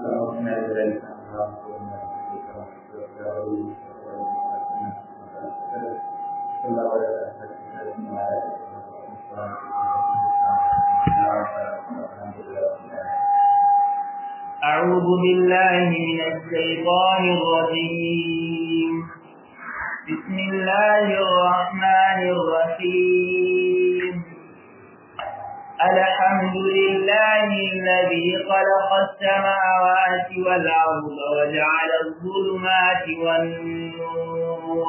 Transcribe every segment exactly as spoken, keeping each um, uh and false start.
أعوذ بالله من الشيطان الرجيم. بسم الله الرحمن الرحيم. الحمد لله الذي خلق السماوات والأرض وجعل الظلمات والنور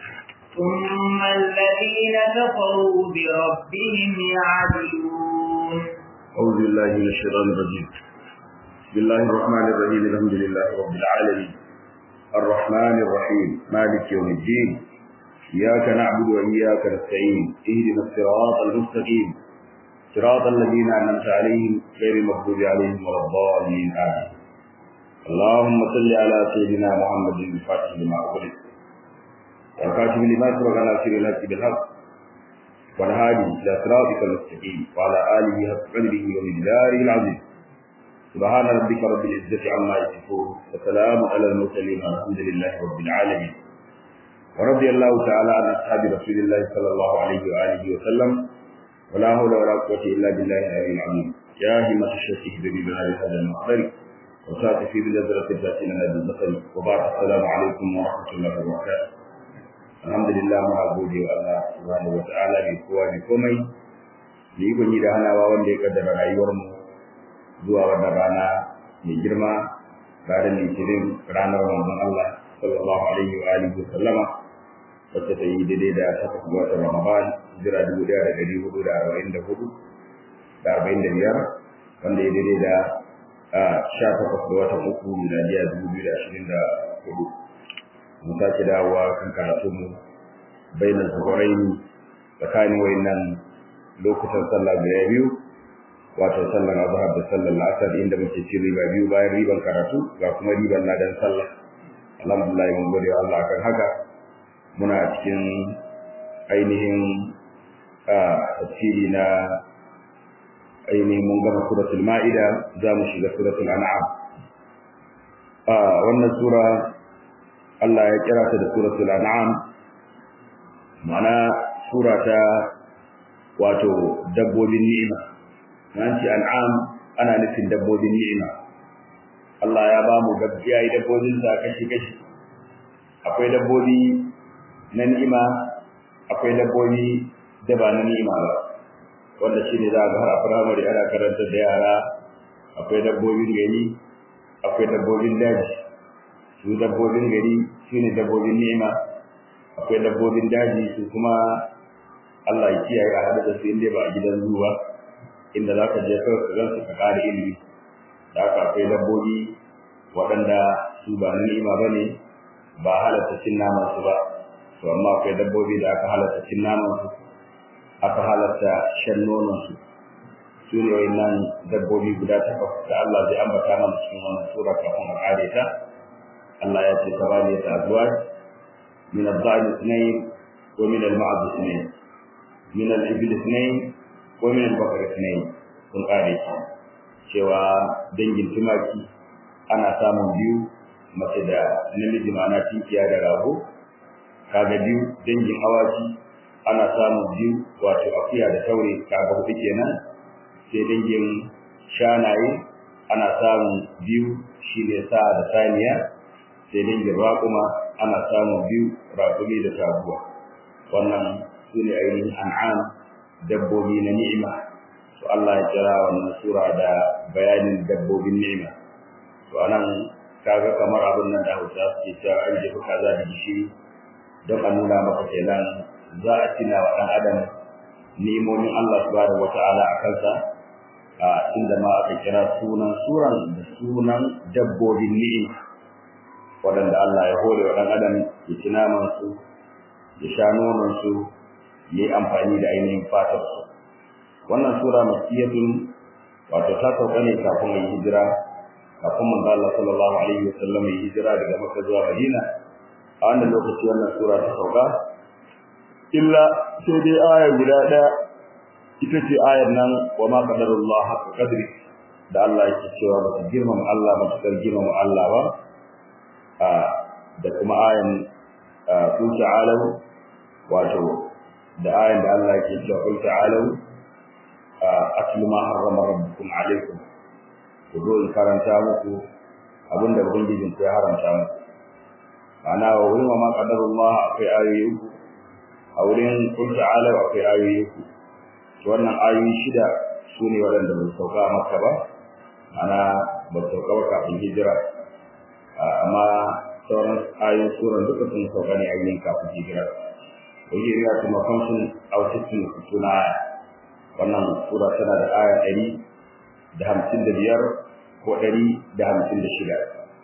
ثم الذين كفروا بربهم يعدلون. أعوذ بالله من الشيطان الرجيم. بسم الله الرحمن الرحيم. الحمد لله رب العالمين الرحمن الرحيم مالك يوم الدين. إياك نعبد وإياك نستعين. اهدنا الصراط المستقيم صراط الذين أنعمت عليهم غير المغضوب عليهم ولا الضالين آمين. اللهم صل على سيدنا محمد الفاتح لما أغلق والكاتب لما سبق ناصر الحق بالحق والهادي إلى صراطك المستقيم وعلى آله حق قدره ومقداره العظيم. سبحان ربك رب العزة عما يصفون وسلام على المرسلين والحمد لله رب العالمين. ورضي الله تعالى عن أصحاب رسول الله صلى الله عليه وآله وسلم ولا حول ولا قوة إلا بالله العلي العظيم. يا همة الشيخ اهدني بهذا هذا المحضر وسات في بنظرة ذاتنا هذا البصر. وبعد السلام عليكم ورحمة الله وبركاته. الحمد لله ما أقول الله سبحانه وتعالى بقوة بكمي ليكون يدهنا وأن يقدر رأيورنا zuwa wannan rana mai girma ranar litinin ranar manzon Allah sallallahu alaihi wa alihi wa sallama wacce ta yi daidai da takwas ga watan Ramadan jira dubu ɗaya da ɗari hudu da arba'in da hudu da arba'in da biyar wanda ya daidai da sha takwas ga watan uku miladiya dubu biyu da ashirin da hudu. Mun sake dawowa kan karatunmu bainar zuhuraini tsakanin wayannan lokutan sallah guda biyu wato sallar azhar da sallar asar inda muke ci riba biyu bayan riban karatu ga kuma riban ladan sallah. Alhamdulillah mun gode wa Allah kan haka. Muna cikin ainihin tafsiri na ainihin mun gama suratul ma'ida za mu shiga suratul an'am. Wannan sura Allah ya kira ta da suratul an'am, ma'ana sura ta wato dabbobin ni'ima. Nanci an'am ana nufin dabbobin ni'ima. Allah ya ba mu gaskiya yi dabbobin sa kashi kashi. Akwai dabbobi na ni'ima, akwai dabbobi da ba na ni'ima ba. Wanda shine za ga har a firamare ana karanta da yara. Akwai dabbobin gari, akwai dabbobin daji. Su dabbobin gari shine dabbobin ni'ima. Akwai dabbobin daji su kuma Allah ya kiyaye a hada da su inda ba a gidan zuwa. Inda za ka je kawai ka gansu ka ƙara ilimi. Da haka akwai dabbobi waɗanda su ba na ni'ima ba ne, ba halatta cin naman su ba. To amma akwai dabbobi da aka halatta cin naman su, aka halatta shan nonon su. Su ne wayannan dabbobi guda takwas da Allah zai ambata mana cikin wannan sura kafin a ƙare ta. Allah ya ce sabaniyat azwaj min ad-da'i ithnayn wa min al-ma'd ithnayn min al-ibil ithnayn ko min al-bakar ne sun kare shi cewa dangin tumaki ana samun biyu mace da namiji ma'ana tinkiya da rago. Kaga biyu dangin awaki ana samun biyu wato akuya da taure kaga hudu kenan. Sai dangin shanaye ana samun biyu shine sa da saniya. Sai dangin raƙuma ana samun biyu raƙumi da taguwa. Wannan sune ainihin an'am dabbobi na ni'ima. To Allah ya kira wannan sura da bayanin dabbobin ni'ima. To anan kaga kamar abin nan da Hausa suke cewa an jefa kaza da gishiri don a nuna maka kenan za a tina wa dan adam ni'imomin Allah subhanahu wata'ala a kansa. A inda ma aka kira sunan suran da sunan dabbobin ni'ima waɗanda Allah ya hore wa dan adam ya ci naman su, ya sha nonon su, yi amfani da ainihin fatar su. Wannan sura makiyatun wato ta sauka ne kafin yi hijira, kafin manzo Allah sallallahu alaihi wasallam yi hijira daga Makka zuwa Madina. A wannan lokaci wannan sura ta sauka. Illa sai dai aya guda ɗaya ita ce ayar nan wa ma qadarullah haqqa qadri da Allah yake cewa ba su girmama Allah ba su girmama Allah ba a da kuma ayan qul ta'alu wato da ayan da Allah yake cewa qul ta'alu atlu ma harrama rabbukum alaykum ku zo in karanta muku abinda ubangijin ku ya haramta muku ana wa wurin ma qadarullah akwai ayoyi uku a wurin qul ta'alu akwai ayoyi uku to wannan ayoyi shida sune waɗanda ba su sauka a Makka ba ana ba su sauka ba kafin hijira amma sauran ayoyin suran duka sun sauka ne a yin kafin hijira hijira kuma kamsun autisin suna wannan sura tana da aya ɗari da hamsin da biyar ko ɗari da hamsin da shida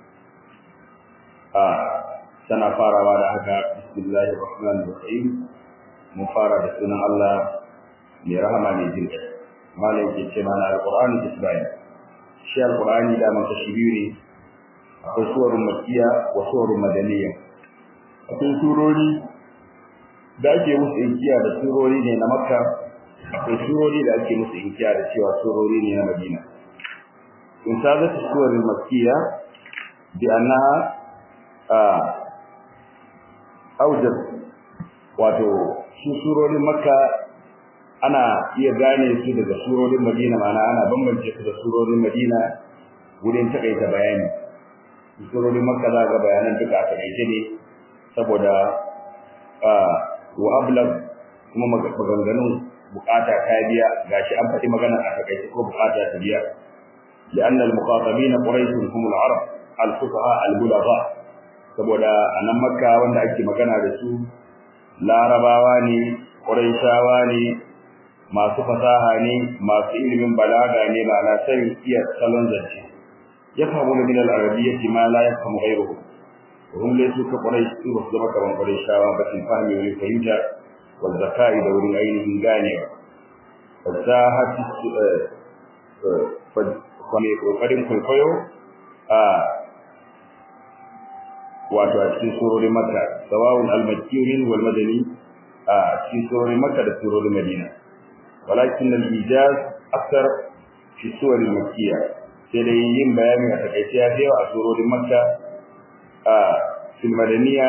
a tana farawa da haka bismillahir rahmanir rahim mun fara da sunan Allah mai rahama mai jin ƙai malai ke ce mana alqur'ani bismillah shi alqur'ani da man tashbihi ne akwai surun makkiya wa surun madaniya akwai surori da ake musu inkiya da surori ne na makka akwai surori da ake musu inkiya da cewa surori ne na madina in sabata surun makkiya bi annaha awjad wato su surorin makka ana iya gane su daga surorin madina mana ana bambance su da surorin madina wurin takaita bayani surorin makka za ga bayanan duka a takaice ne saboda wa ablag kuma maganganun bukata ta biya gashi an faɗi magana a takaice ko bukata ta biya لأن المخاطبين قريش هم العرب الفصحاء البلغاء saboda anan makka wanda ake magana da su larabawa ne quraishawa ne masu fasaha ne masu ilimin balaga ne ma'ana sai iya salon zance yafhamuna min al-arabiyyati ma la yafhamu ghayruhu hum laysu ka quraish su ba zama kaman quraishawa ba sun fahimi wani fahimta wal zakai da wurin ainihin ganewa fasahati fa kuma kokarin kwaikwayo a wato a cikin surorin makka sawa'un al-makkiyyin wal madani a cikin surorin makka da surorin madina walakin al-ijaz akthar fi suwar al-makkiyya sai dai yin bayani a takaice ya fi a surorin makka a fil madaniya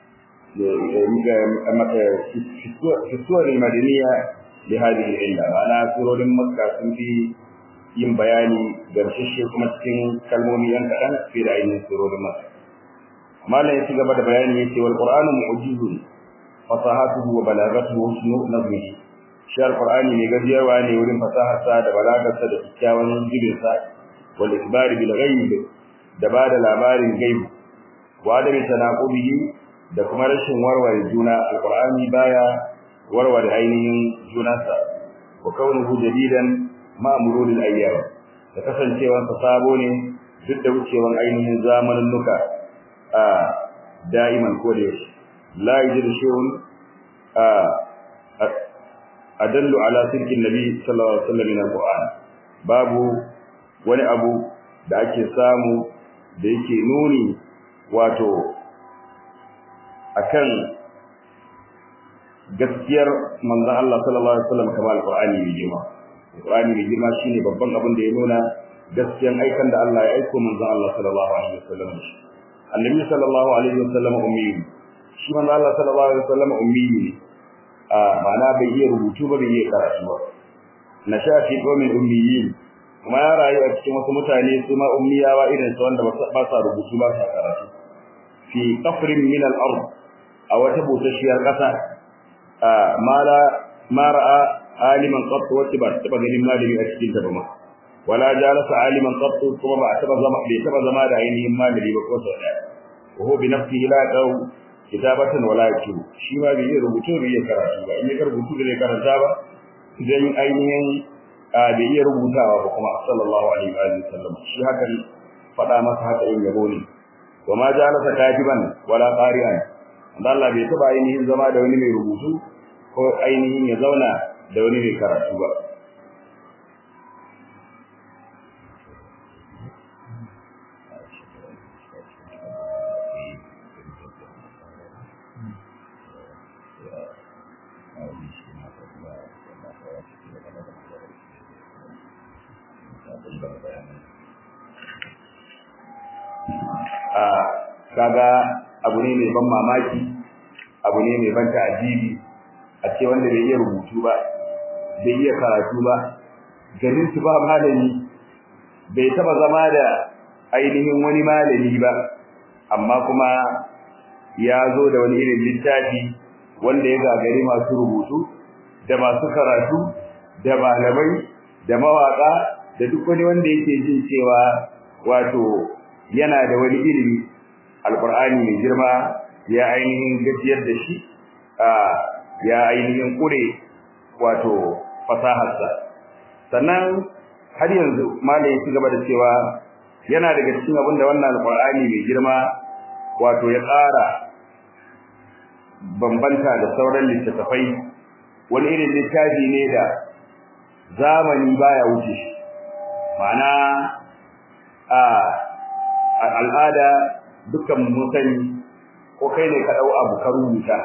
fi suwar al-madaniya li hadhihi illa ana surorin makka sun fi yin bayani gamsashe kuma cikin kalmomi yan kadan fi da ainihin surorin makka malam ya ci gaba da bayani yace wal qur'anu mu'jizun fasahatuhu wa balagatuhu husnu nazmihi shi alqur'ani ne gajiyarwa ne wurin fasaharsa da balagarsa da kyakkyawan jibinsa wal ikbar bil ghaib da bada labarin gaib wa da tanaqubihi da kuma rashin warware juna alqur'ani baya warware ainihin junansa wa kaunuhu jadidan ma mururil ayyam da kasancewan sa sabo ne duk da wucewan ainihin zamanin nuka a da'iman ko da yaushe la yajidu shay'un a adallu ala sirkin nabi sallallahu alaihi wasallam min alquran babu wani abu da ake samu da yake nuni wato akan gaskiyar manzon Allah sallallahu alaihi wasallam kamar alqurani ne jima alqurani ne jima shine babban abin da ya nuna gaskiyar aikan da Allah ya aika manzon Allah sallallahu alaihi wasallam annabi sallallahu alaihi wasallam ummi shi manzon Allah sallallahu alaihi wasallam ummi ne a ma'ana bai iya rubutu ba bai iya karatu ba na shafi qaumin ummiyin kuma ya rayu a cikin wasu mutane su ma ummiyawa irin su wanda ba sa rubutu ba sa karatu fi qafrin min al-ard aw wata busashiyar kasa a mala mara'a aliman qat wa tiba tiba ganin malami a cikin ta ba wala jalasa aliman qat kuma ba taba zama bai taba zama da ainihin malami ba ko sau daya wa huwa bi nafsihi la qaw kitabatan wala yaktubu shi ma bai yi rubutu bai yi karatu ba in ya rubutu bai karanta ba idan ainihin bai yi rubutawa ba kuma sallallahu alaihi wa sallam shi hakan fada masa haka yin yabo ne kuma jalasa katiban wala qari'an Allah bai taba ainihin zama da wani mai rubutu ko ainihin ya zauna da wani mai karatu ba a kaga abu ne mai ban mamaki, abu ne mai ban ta'ajibi a ce wanda bai iya rubutu ba, bai iya karatu ba, garin su ba malami, bai taba zama da ainihin wani malami ba, amma kuma ya zo da wani irin littafi wanda ya gagari masu rubutu da masu karatu da malamai da mawaka da duk wani wanda yake jin cewa wato yana da wani ilimi. Alqur'ani mai girma ya ainihin gajiyar da shi, a ya ainihin kure wato fasaharsa. Sannan har yanzu malai ya ci gaba da cewa yana daga cikin abin da wannan alqur'ani mai girma wato ya tsara bambanta da sauran littattafai, wani irin littafi ne da zamani baya wuce shi. Ma'ana a al'ada dukkan mun sani, ko kai ne ka dau abu ka rubuta,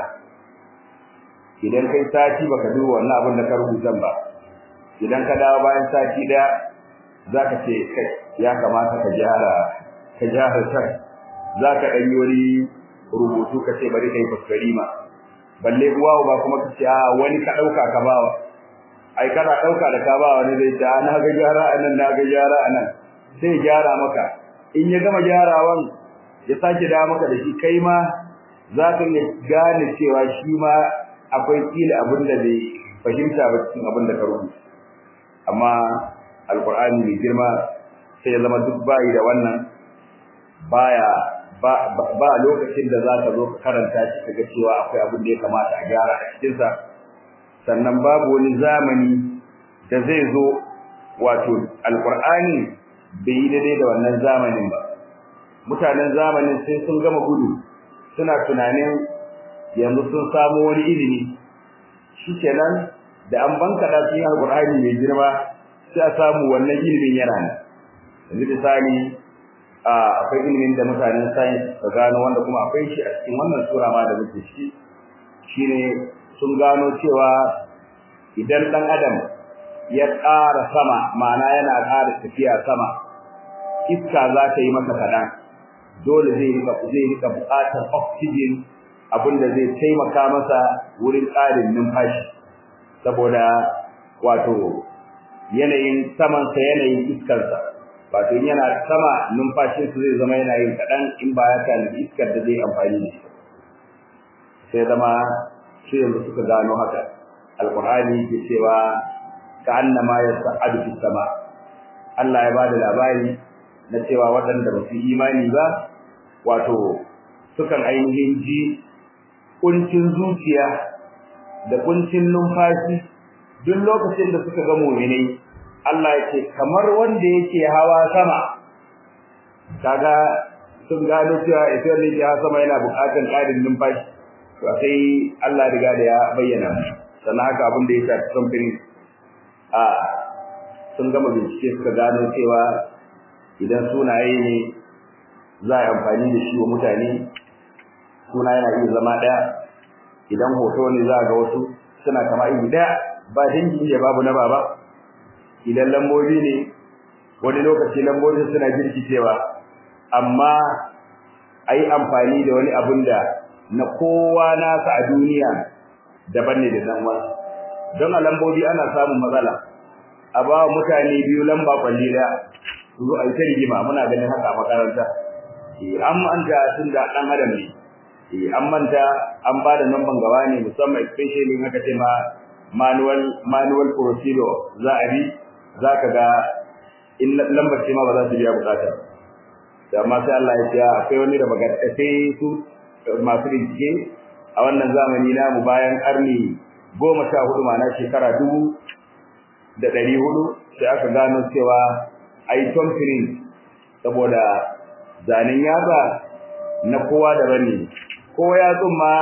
idan kai sati baka duba wannan abin da ka rubuta ba, idan ka dawo bayan sati daya zaka ce kai ya kamata ka gyara ka gyara sai zaka dan yi wani rubutu ka ce bari kai fuskari ma, balle uwa ba kuma ka ce a wani ka dauka ka bawa, ai kana dauka da ka bawa ne zai ta na ga gyara anan na ga gyara anan, sai gyara maka. In ya gama gyarawan ya sake da maka da shi, kai ma zaka iya gane cewa shi ma akwai kila abin da bai fahimta ba cikin abin da ka rubuta. Amma alqur'ani mai girma sai ya zama duk bai da wannan, baya ba ba lokacin da zaka zo ka karanta shi kaga cewa akwai abin da ya kamata a gyara a cikin sa. Sannan babu wani zamani da zai zo wato alqur'ani bai yi daidai da wannan zamanin ba. Mutanen zamanin sai sun gama gudu suna tunanin yanzu sun samu wani ilimi, shikenan da an banka da cikin alqur'ani mai girma sai a samu wannan ilimin yana nan. Yanzu misali akwai ilimin da mutanen science ka gano wanda kuma akwai shi a cikin wannan sura ma da muke ciki, shine sun gano cewa idan dan adam ya ƙara sama, ma'ana yana ƙara tafiya sama, iska za ta yi masa kaɗan, dole zai rika zai rika buƙatar oxygen, abinda zai taimaka masa wurin ƙarin numfashi, saboda wato yanayin samansa yanayin iskarsa, wato in yana sama numfashinsa zai zama yana yin kaɗan in ba ya kan iskar da zai amfani da shi. Sai zama shi yanzu suka gano haka. Alqur'ani ke cewa ka annama yas'adu fis sama. Allah ya bada labari na cewa waɗanda ba su imani ba wato sukan ainihin ji kuncin zuciya da kuncin numfashi duk lokacin da suka ga mu'minai. Allah yake kamar wanda yake hawa sama, kaga sun gano cewa idan ne ya sama yana buƙatar ƙarin numfashi, to sai Allah riga da ya bayyana. Sannan haka abin da ya shafi kamfani a sun gama bincike suka gano cewa idan sunaye ne za a amfani da shi wa mutane, suna yana iya zama ɗaya. Idan hoto ne za ga wasu suna kama iri ɗaya, ba dangi ne babu na baba. Idan lambobi ne wani lokaci lambobin suna jirkicewa, amma ai amfani da wani abin da na kowa nasa a duniya daban ne da dan wani. Don a lambobi ana samun matsala, a ba mutane biyu lamba kwalli da su zo a yi ta rigima, muna ganin haka a makaranta. An manta tun da ɗan adam ne, an manta an ba da namban gaba ne, musamman especially haka ce ma manual manual procedure za a bi, za ka ga in lambar ce ma ba za su biya bukata. Amma sai Allah ya ce akwai wani da magana sai su masu bincike a wannan zamani namu bayan karni goma sha hudu ma'ana shekara dubu da ɗari hudu sai aka gano cewa ai tomfirin saboda zanen yatsa na kowa daban ne, ko yatsun ma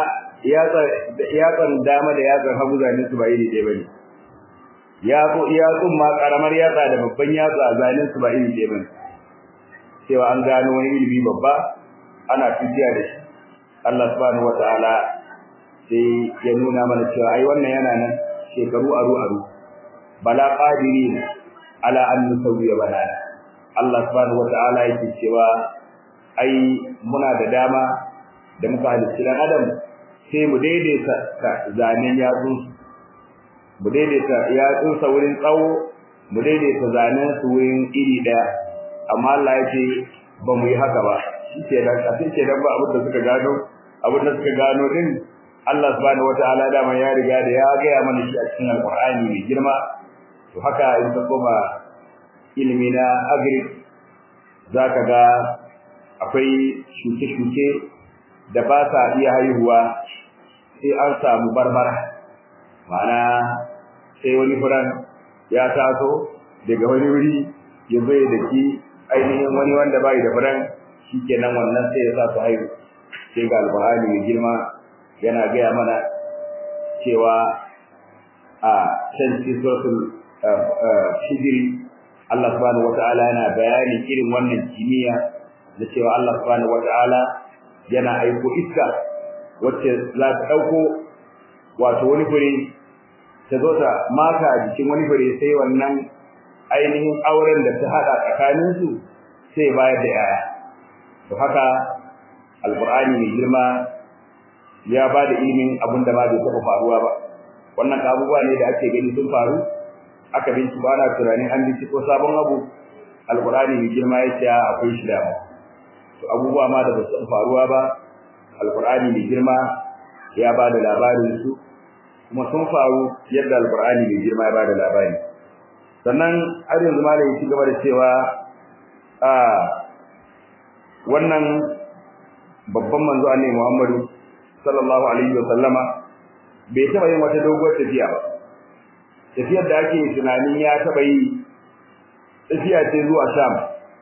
yatsan dama da yatsan hagu zanen su ba iri ɗaya bane. Yatsu yatsun ma karamar yatsa da babban yatsa zanen su ba iri ɗaya bane. Cewa an gano wani ilimi babba ana tafiya da shi. Allah subhanahu wataala sai ya nuna mana cewa ai wannan yana nan shekaru aru aru. Bala qadirin ala an nusawiya banana. Allah subhanahu wataala yake cewa ai muna da dama da muka halicci dan adam sai mu daidaita zanen yatsun mu daidaita yatsun sa wurin tsawo mu daidaita zanen su wurin iri daya amma Allah ya ce ba mu yi haka ba shi da kafin ke dan ba abin da suka gano abin da suka gano din Allah subhanahu wataala da man ya riga da ya ga ya mana shi a cikin alqur'ani mai girma to haka in ka koma ilimi na agri zaka ga akwai shuke-shuke da ba sa iya haihuwa sai an samu barbara ma'ana sai wani furan ya taso daga wani wuri ya zo da ki ainihin wani wanda bai da furan shikenan wannan sai ya sa su haihu sai ga alqur'ani mai girma yana ga mana cewa a can cikin suratul hijri Allah subhanahu wataala yana bayani irin wannan kimiyya da cewa Allah subhanahu wataala yana aiko iska wacce za ta dauko wato wani fure ta zo ta maka a jikin wani fure sai wannan ainihin auren da ta hada tsakanin su sai bayar da yaya to haka alqur'ani mai girma ya bada ilimin abinda ba zai taba faruwa ba wannan abubuwa ne da ake gani sun faru aka bincika ana tunanin an binciko sabon abu alqur'ani mai girma ya ce akwai shi da to abubuwa ma da ba su faruwa ba alqur'ani mai girma ya bada labarin su kuma sun faru yadda alqur'ani mai girma ya bada labari sannan har yanzu malai shi gaba da cewa a wannan babban manzo annabi Muhammadu sallallahu alaihi wa sallama bai taba yin wata doguwar tafiya ba tafiyar da ake tunanin ya taba yi tafiya ce zuwa Sham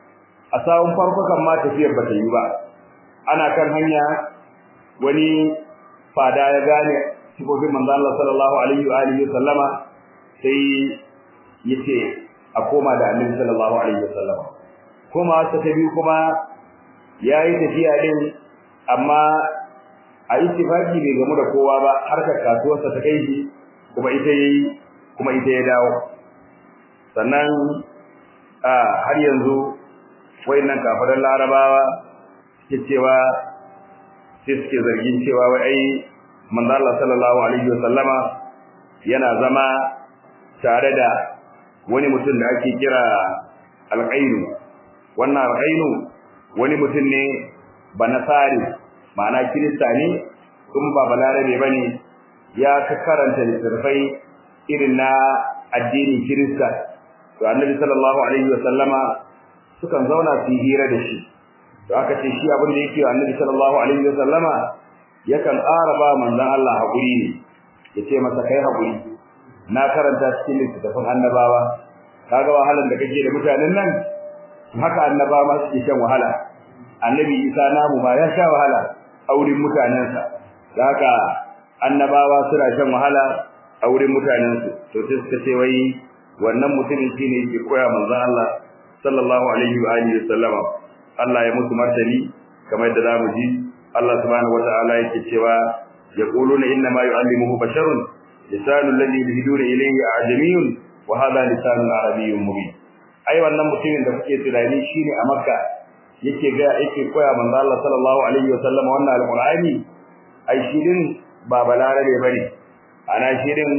a sawun farko kan ma tafiyar bata yi ba ana kan hanya wani fada ya gane sifofin manzo Allah sallallahu alaihi wa alihi wa sallama sai yace a koma da annabi sallallahu alaihi wa sallama kuma ta tabi kuma yayi tafiya din amma a ittifaqi bai gamu da kowa ba har ka kasuwarsa ta kai shi kuma ita yayi kuma ita ya dawo sannan a har yanzu wayannan kafiran larabawa suke cewa sai suke zargin cewa wai ai manzo Allah sallallahu alaihi wasallama yana zama tare da wani mutum da ake kira al-Qainu wannan al-Qainu wani mutum ne banasari ma'ana kirista ne kuma ba balarabe bane ya karanta littafai irin na addinin kirista to annabi sallallahu alaihi wasallama sukan zauna su hira da shi to aka ce shi abin da yake annabi sallallahu alaihi wasallama yakan ƙara ba manzon Allah hakuri ne yace masa kai hakuri na karanta cikin littafin annabawa kaga wahalan da kake da mutanen nan haka annabawa ma suke shan wahala annabi Isa namu ma ya sha wahala a wurin mutanensa haka annabawa suna shan wahala a wurin mutanensu to sai suka ce wai wannan mutumin shine yake koya manzon Allah sallallahu alaihi wa alihi wasallama Allah ya mutu martani kamar da zamu ji Allah subhanahu wataala yake cewa yaquluna inna ma yu'allimuhu basharun lisanul ladhi yuhiduna ilayhi a'jamiyyun wa hadha lisanun arabiyyun mubin ai wannan mutumin da kuke tunani shine a Makka yake ga yake koya manzo Allah sallallahu alaihi wasallam wannan alqur'ani ai shirin ba balarabe bane ana shirin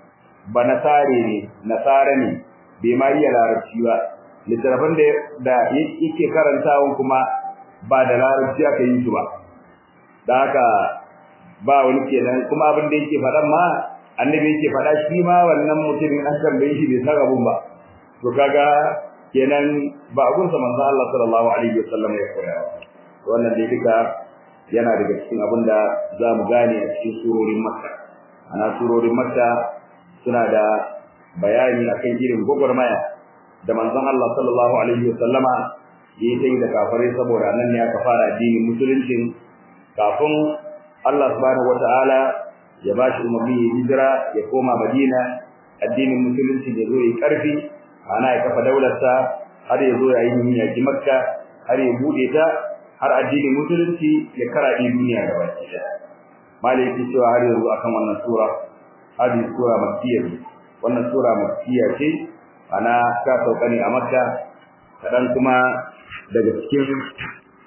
ba nasare ne nasara ne bai ma iya larabci ba littafin da da yake karantawa kuma ba da larabci aka yi su ba dan haka ba wani kenan kuma abin da yake faɗan ma annabi yake faɗa shi ma wannan mutumin an tambaye shi bai san abun ba to kaga kenan ba abun sa manzo Allah sallallahu alaihi wasallam ya koya wannan dai duka yana daga cikin abin da zamu gane a cikin surorin Makka ana surorin Makka suna da bayani akan irin gogormaya da manzon Allah sallallahu alaihi wasallama yayi da kafirai saboda nan ne aka fara addinin musulunci kafin Allah subhanahu wataala ya bashi umarni ya hijira ya koma Madina addinin musulunci ya zo yi karfi ana ya kafa daularsa har ya zo yayin yaki Makka har ya bude ta har addinin musulunci ya karaɗe duniya gaba ɗaya malai cewa har yanzu akan wannan sura hadi sura makkiyya wannan sura makkiyya ce ana ta sauka ne a Makka kadan kuma daga cikin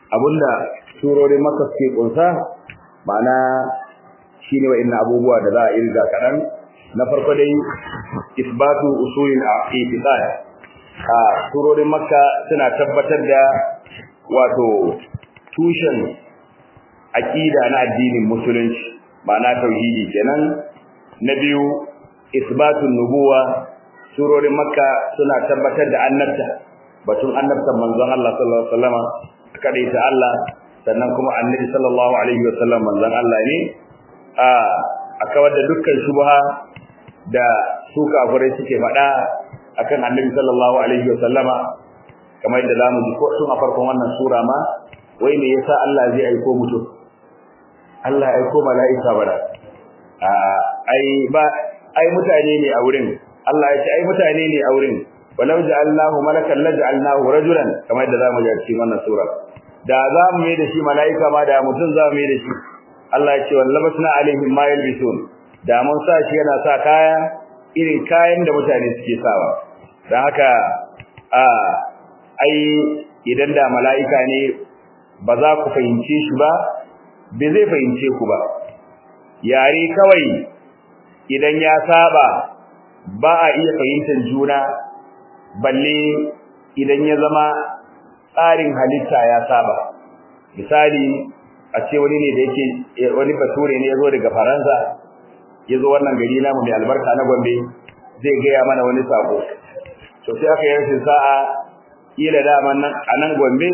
abunda surorin Makka suke kunsa ma'ana shine wa'annan abubuwa da za a irga kadan na farko dai isbatu usulil i'tiqad a surorin Makka suna tabbatar da wato tushen aqida na addinin musulunci ma'ana tauhidi kenan na biyu isbatun nubuwa surorin Makka suna tabbatar da annabta batun annabtan manzon Allah sallallahu alaihi wasallama kadaita Allah sannan kuma annabi sallallahu alaihi wasallam manzon Allah ne a akawar da dukkan shubha da su kafirai suke faɗa akan annabi sallallahu alaihi wasallama kamar da zamu ji ko tun a farkon wannan sura ma wai me yasa Allah zai aiko mutum Allah ya aiko mala'ika bara a ai ba ai mutane ne a wurin Allah ya ce ai mutane ne a wurin walau ja'alnahu malakan laj'alnahu rajulan kamar da zamu ji cikin wannan sura da zamu mai da shi mala'ika ma da mutum zamu mai da shi Allah ya ce wallabasna alaihim ma yalbisun da mun sa shi yana sa kaya irin kayan da mutane suke sawa dan haka a ai idan da mala'ika ne ba za ku fahimce shi ba bai zai fahimce ku ba yare kawai idan ya saba ba a iya fahimtar juna balle idan ya zama tsarin halitta ya saba misali a ce wani ne da yake wani bature ne yazo daga Faransa yazo wannan gari namu mai albarka na Gombe zai gaya mana wani sako to sai aka yi sa'a kila da man nan anan Gombe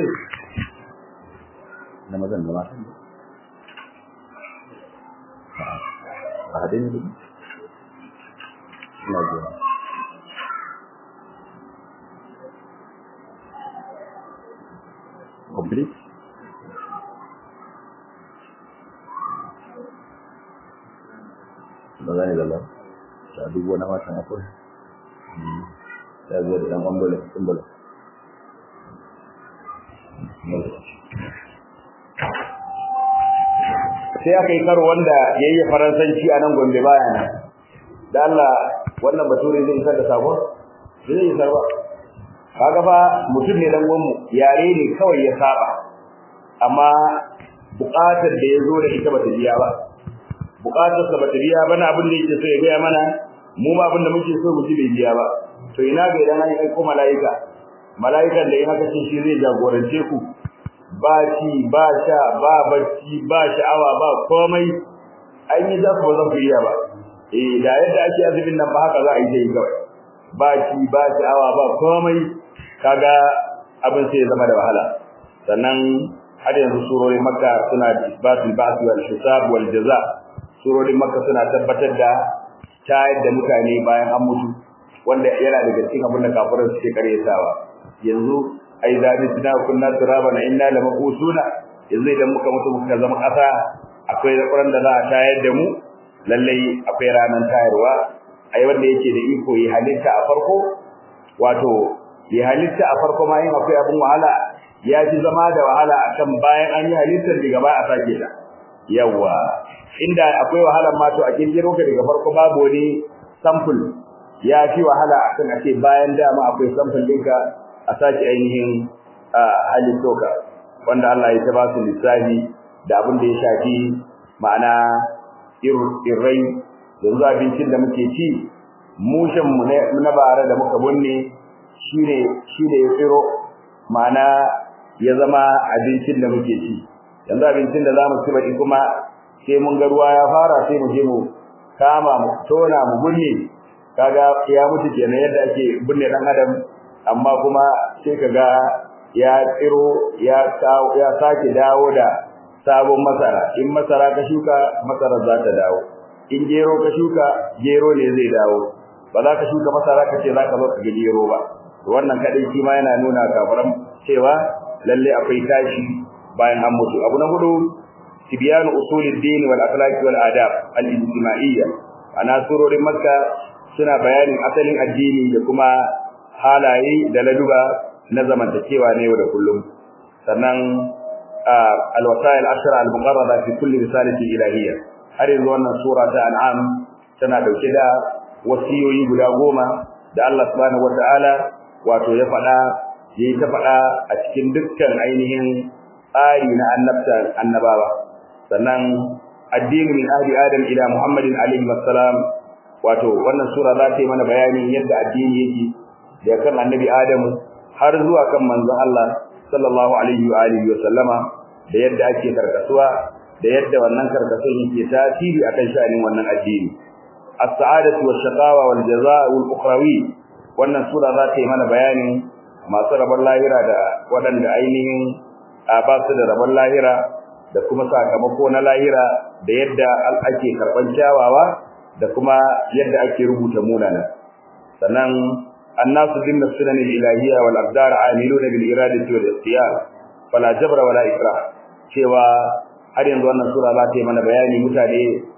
da mazan da matan ba hadin ne ina jira complete bazani da Allah da duk wani matan akwai ya zo da dan ambula ambula sai aka yi karo wanda yayi faransanci a nan Gombe baya nan da Allah wannan bature zai isar da sako zai isar ba kaga fa mutum ne dan gonmu yare ne kawai ya saba amma buƙatar da yazo da ita bata biya ba buƙatar sa bata biya ba na abin da yake so ya biya mana mu ma abin da muke so mu ji bai biya ba to ina ga idan an yi ko malaika malaikan da in aka ce shi zai jagorance ku ba ci ba sha ba bacci ba sha'awa ba komai an yi za ku zan fiya ba eh da yadda ake azumin nan ba haka za a yi dai kawai ba ci ba sha'awa ba komai kaga abin sai ya zama da wahala sannan har yanzu surorin Makka suna da isbatul ba'th wal hisab wal jaza surorin Makka suna tabbatar da tayar da mutane bayan an mutu wanda yana daga cikin abin da kafirai suke karyatawa yanzu ai zabi tuna kunna turabana inna lamaqusuna yanzu idan muka mutu muka zama kasa akwai ran da za a tayar da mu lalle akwai ranan tayarwa ai wanda yake da iko yi halitta a farko wato yi halitta a farko ma yin akwai abun wahala ya ji zama da wahala akan bayan an yi halittar daga baya a sake ta yawa inda akwai wahala ma to a kirkiro ka daga farko babu wani sample ya fi wahala akan a ce bayan dama akwai sample ɗinka a sake ainihin halittoka wanda Allah ya taba su lissafi da abin da ya shafi ma'ana irrai yanzu abincin da muke ci mushin mu na bara da muka bunne shine shine ya tsiro ma'ana ya zama abincin da muke ci yanzu abincin da zamu ci baki kuma sai mun ga ruwa ya fara sai mu je mu kama mu tona mu bunne kaga ya mutu kenan yadda ake bunne dan adam amma kuma sai kaga ya tsiro ya ya sake dawo da sabon masara in masara ka shuka masara za ta dawo in gero ka shuka gero ne zai dawo ba za ka shuka masara ka ce za ka zo ka ga gero ba wannan kadai shi ma yana nuna kafaran cewa lalle akwai tashi bayan an mutu abu na hudu tibyan usuluddin wal akhlaq wal adab al ijtimaiyya ana surorin Makka suna bayanin asalin addini da kuma halaye da laduba na zamantakewa ne yau da kullum sannan al-wasail ashra al-muqarrada fi kulli risalati ilahiyya har yanzu wannan sura ta an'am tana dauke da wasiyoyi guda goma da Allah subhanahu wataala wato ya fada yayi ta fada a cikin dukkan ainihin tsari na annabta annabawa sannan addini min ahli adam ila muhammadin alaihi wassalam wato wannan sura za ta yi mana bayanin yadda addini yake daga kan annabi adamu har zuwa kan manzon Allah sallallahu alaihi wa alihi wasallama da yadda ake karkasuwa da yadda wannan karkasuwan yake tasiri akan sha'anin wannan addini as-sa'adatu wash-shaqawa wal-jazaa wal-ukhrawi wannan sura za ta yi mana bayanin masu rabon lahira da waɗanda ainihin ba su da rabon lahira da kuma sakamako na lahira da yadda ake karɓar kyawawa da kuma yadda ake rubuta munana sannan annasu dimna sunan al-ilahiyya wal aqdar amiluna bil iradati wal ikhtiyar fala jabra wala ikrah cewa har yanzu wannan sura za ta yi mana bayani mutane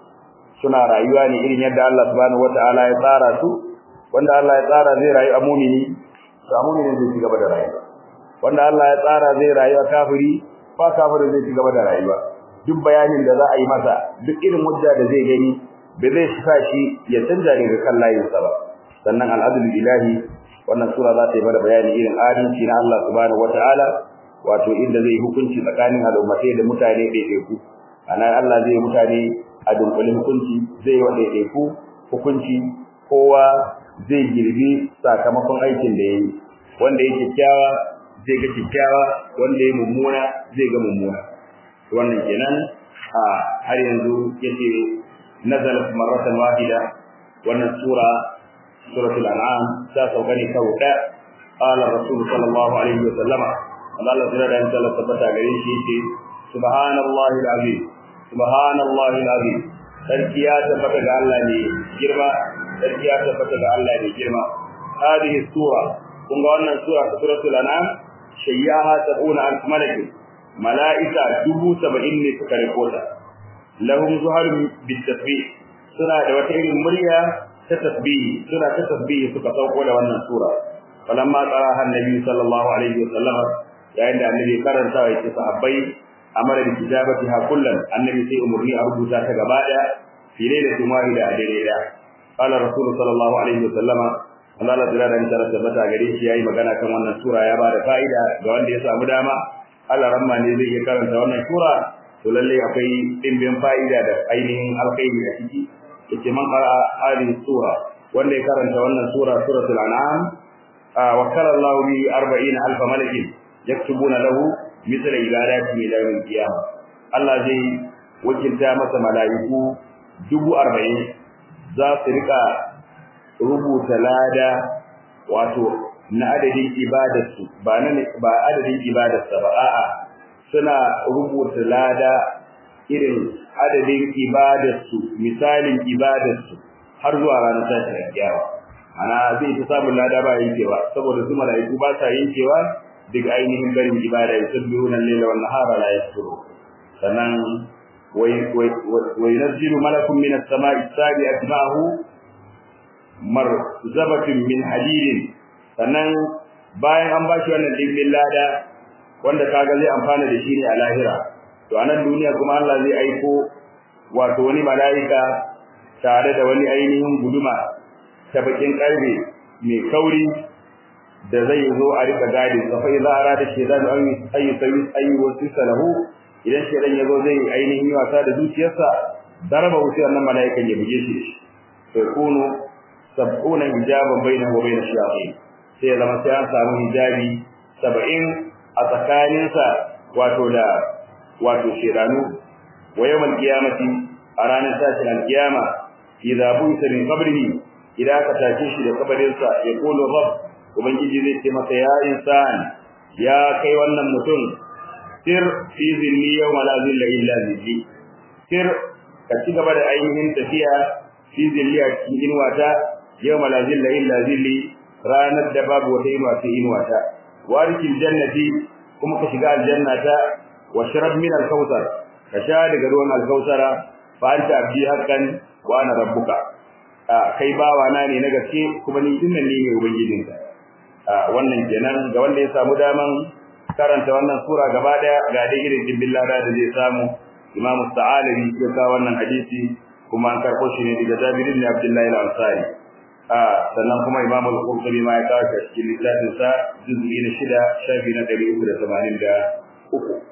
suna rayuwa ne irin yadda Allah subhanahu wataala ya tsara su wanda Allah ya tsara zai rayu a mu'mini to a mu'mini zai ci gaba da rayuwa wanda Allah ya tsara zai rayu a kafiri ba kafiri zai ci gaba da rayuwa duk bayanin da za a yi masa duk irin hujja da zai gani bai zai sa shi ya canja daga kan layinsa ba sannan al'adul ilahi wannan sura za ta yi mana bayani irin adalci na Allah subhanahu wataala wato inda zai hukunci tsakanin al'ummatai da mutane ɗaiɗaiku anan Allah zai mutane a dunkule hukunci zai wa ɗaiɗaiku hukunci kowa zai girbi sakamakon aikin da yayi wanda yake kyakkyawa zai ga kyakkyawa wanda yake mummuna zai ga mummuna wannan kenan a har yanzu yake nazalat marratan wahida wannan sura suratul an'am ta sauka ne kawai qala rasul sallallahu alaihi wa sallama Allah zira da Allah tabbata gare shi yake subhanallahi alazim subhanallahi alazim sarki ya tabbata ga Allah ne girma sarki ya tabbata ga Allah ne girma hadhihi sura kun ga wannan sura suratul an'am shayyaha tabuna al malaki malaika dubu saba'in ne suka rikota lahum zuharun bitasbih suna da wata irin murya ta tasbih suna ta tasbih suka sauko da wannan sura falamma qara'a annabi sallallahu alaihi wasallam yayin da annabi karanta wa yake sahabbai amara bi kitabatiha kullan annabi sai umurni a rubuta ta gaba daya fire da tumari da dare daya qala rasul sallallahu alaihi wasallam Allah la dira da intara tabbata gare shi yayi magana kan wannan sura ya bada fa'ida ga wanda ya samu dama Allah ramma ne zai iya karanta wannan sura to lalle akwai dimbin fa'ida da ainihin alkhairi a ciki yace man qara hadhihi sura wanda ya karanta wannan sura suratul an'am wa kala Allah bi arba'ina alf malakin yaktubuna lahu mithla ibadati ila yawm al-qiyamah Allah zai wakilta masa malaiku dubu arba'in za su rika rubuta lada wato na adadin ibadarsu ba na ba adadin ibadarsa ba a'a suna rubuta lada irin adadin ibadarsu misalin ibadarsu har zuwa ranar tashin kiyama ana zai ta samu lada ba yankewa saboda su malaiku ba sa yankewa duk ainihin barin ibada yusabbihuna al-laila wan nahara la yafturu sannan wai wai yanzilu malakun min as-sama'i as-sabi'ati ma'ahu marzabatun min hadidin sannan bayan an bashi wannan dimbin lada wanda kaga zai amfana da shi ne a lahira to anan duniya kuma Allah zai aiko wato wani malaika tare da wani ainihin guduma ta bakin karbe mai kauri da zai zo a rika gadi fa idza arada shaytan an ayi sawi ayi wasisa lahu idan shaytan yazo zai ainihin wasa da zuciyarsa daraba wuce wannan malaikan ya buge shi to kunu sab'una hijaban bainahu wa bain ash-shayatin sai zama sai an samu hijabi saba'in a tsakaninsa wato da wato shedanu wa yawmal qiyamati a ranar tashin al-qiyama idza bu'ita min qabrihi idan ka tashi shi da kabarinsa ya kulu rabb ubangiji zai ce masa ya insan ya kai wannan mutum sir fi zilli yawma la zilla illa zilli sir ka ci gaba da ainihin tafiya fi zilli a cikin inuwata yawma la zilla illa zilli ranar da babu wata inuwa sai inuwata warikil jannati kuma ka shiga aljannata wa shrab min al-kautsar ka sha daga ruwan al-kautsara fa anta abdi haqqan wa ana rabbuka kai bawa na ne na gaske kuma ni dinnan ne mai ubangijinka wannan kenan ga wanda ya samu daman karanta wannan sura gaba daya ga dai irin dimbin lada da zai samu Imam Sa'alabi ya kawo wannan hadisi kuma an karbo shi ne daga Jabir ibn Abdullah al-Ansari sannan kuma Imam al-Qurtubi ma ya kawo shi cikin littafin sa juz'i na shida shafi na ɗari uku da tamanin da uku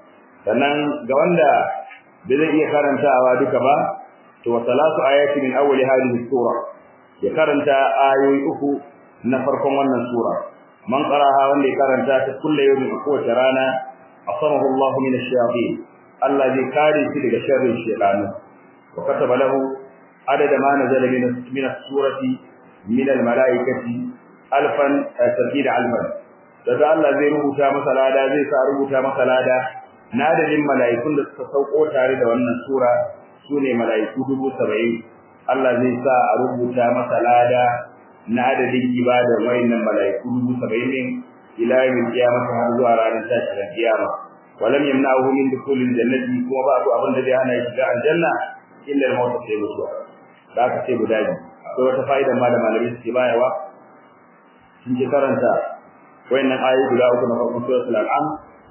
sannan ga wanda bai zai iya karantawa duka ba to wa salatu ayati min awwal hadhihi sura ya karanta ayoyi uku na farkon wannan sura man qaraha wanda ya karanta ta kullu yawmin kowace rana asamahu Allah min ash-shayatin Allah zai kare shi daga sharrin shaytanu wa kataba lahu adada ma nazala min min as-surati min al-malaikati alfan tasbida alfan daga Allah zai rubuta masa lada zai sa rubuta masa lada na adadin mala'ikun da suka sauko tare da wannan sura sune mala'iku dubu saba'in Allah zai sa a rubuta masa lada na adadin ibadar wayannan mala'iku dubu saba'in din ila yawmin qiyamah har zuwa ranar tashin kiyama walam yamna'uhu min dukhulil jannati kuma babu abin da zai hana shi shiga aljanna illa al-maut sai mutuwa da aka ce guda biyu akwai wata fa'ida ma da malamai suke bayarwa sun ce karanta wayannan ayoyi guda uku na farkon suratul an'am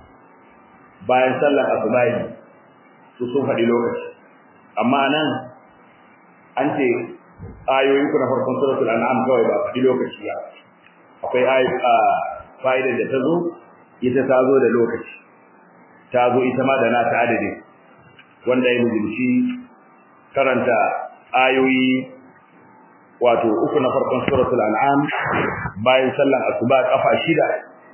bayan sallar asubahi su sun faɗi lokaci amma nan an ce ayoyi ku na farkon suratul an'am kawai ba faɗi lokaci ba akwai ayi fa'ida da ta zo ita ta zo da lokaci ta zo ita ma da na ta adadi wanda ya mutunci karanta ayoyi wato uku na farkon suratul an'am bayan sallar asuba kafa shida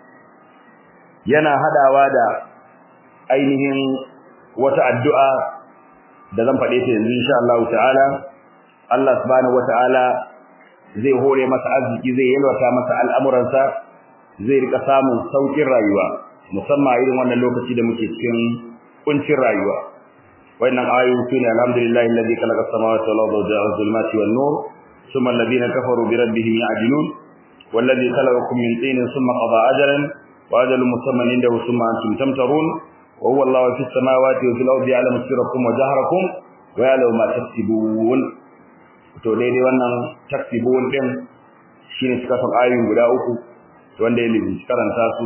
yana hadawa da ainihin wata addu'a da zan faɗe ta yanzu insha Allah ta'ala Allah subhanahu wata'ala zai hore masa arziki zai yalwata masa al'amuransa zai rika samun saukin rayuwa musamman irin wannan lokaci da muke cikin kuncin rayuwa wannan ayoyi sune alhamdulillahi alladhi khalaqa as-samawati wal arda wa ja'ala adh-dhulumati wan nur thumma alladhina kafaru bi rabbihim ya'dilun والذي خلقكم من طين ثم قضى أجلا وأجل مسمى عنده ثم أنتم تمترون وهو الله في السماوات وفي الأرض يعلم سركم وجهركم ويعلم ما تكسبون to daidai wannan taksibun din shine suka san ayoyin guda uku wanda ya libi karanta su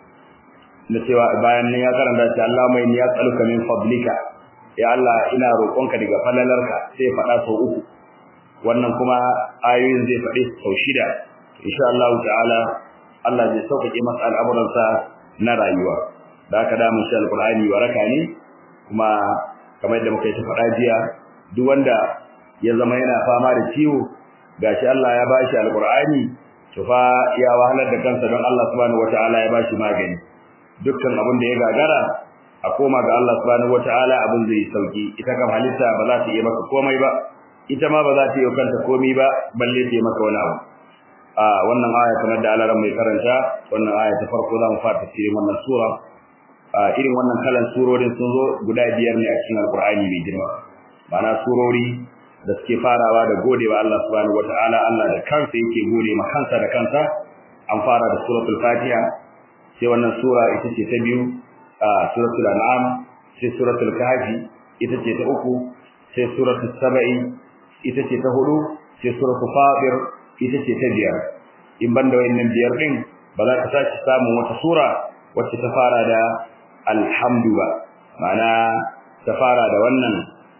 na cewa bayan ne ya karanta shi Allah mai ni ya tsaluka min fadlika ya Allah ina roƙonka daga falalarka sai faɗa sau uku wannan kuma ayoyin zai faɗi sau shida insha Allah ta'ala Allah zai sauƙaƙe masa al'amuransa na rayuwa da aka da mun shi alqur'ani waraka ne kuma kamar yadda muka yi faɗa jiya duk wanda ya zama yana fama da ciwo gashi Allah ya bashi alqur'ani to fa ya wahalar da kansa don Allah subhanahu wataala ya bashi magani dukkan abin da ya gagara a koma ga Allah subhanahu wataala abin zai sauki ita kam halitta ba za ta yi maka komai ba ita ma ba za ta yi kanta komai ba balle ta yi maka wani abu a wannan aya kamar da Allah mai karanta wannan aya ta farko za mu fara tafsirin wannan sura irin wannan kalan surorin sun zo guda biyar ne a cikin alqur'ani mai girma ma'ana surori da suke farawa da godewa Allah subhanahu wataala Allah da kansa yake gode ma kansa da kansa an fara da suratul fatiha sai wannan sura ita ce ta biyu suratul an'am sai suratul kahfi ita ce ta uku sai suratul sabai ita ce ta hudu sai suratul fatir ita ce ta biyar in banda wayannan biyar din ba za ka saki samun wata sura wacce ta fara da alhamdu ba ma'ana ta fara da wannan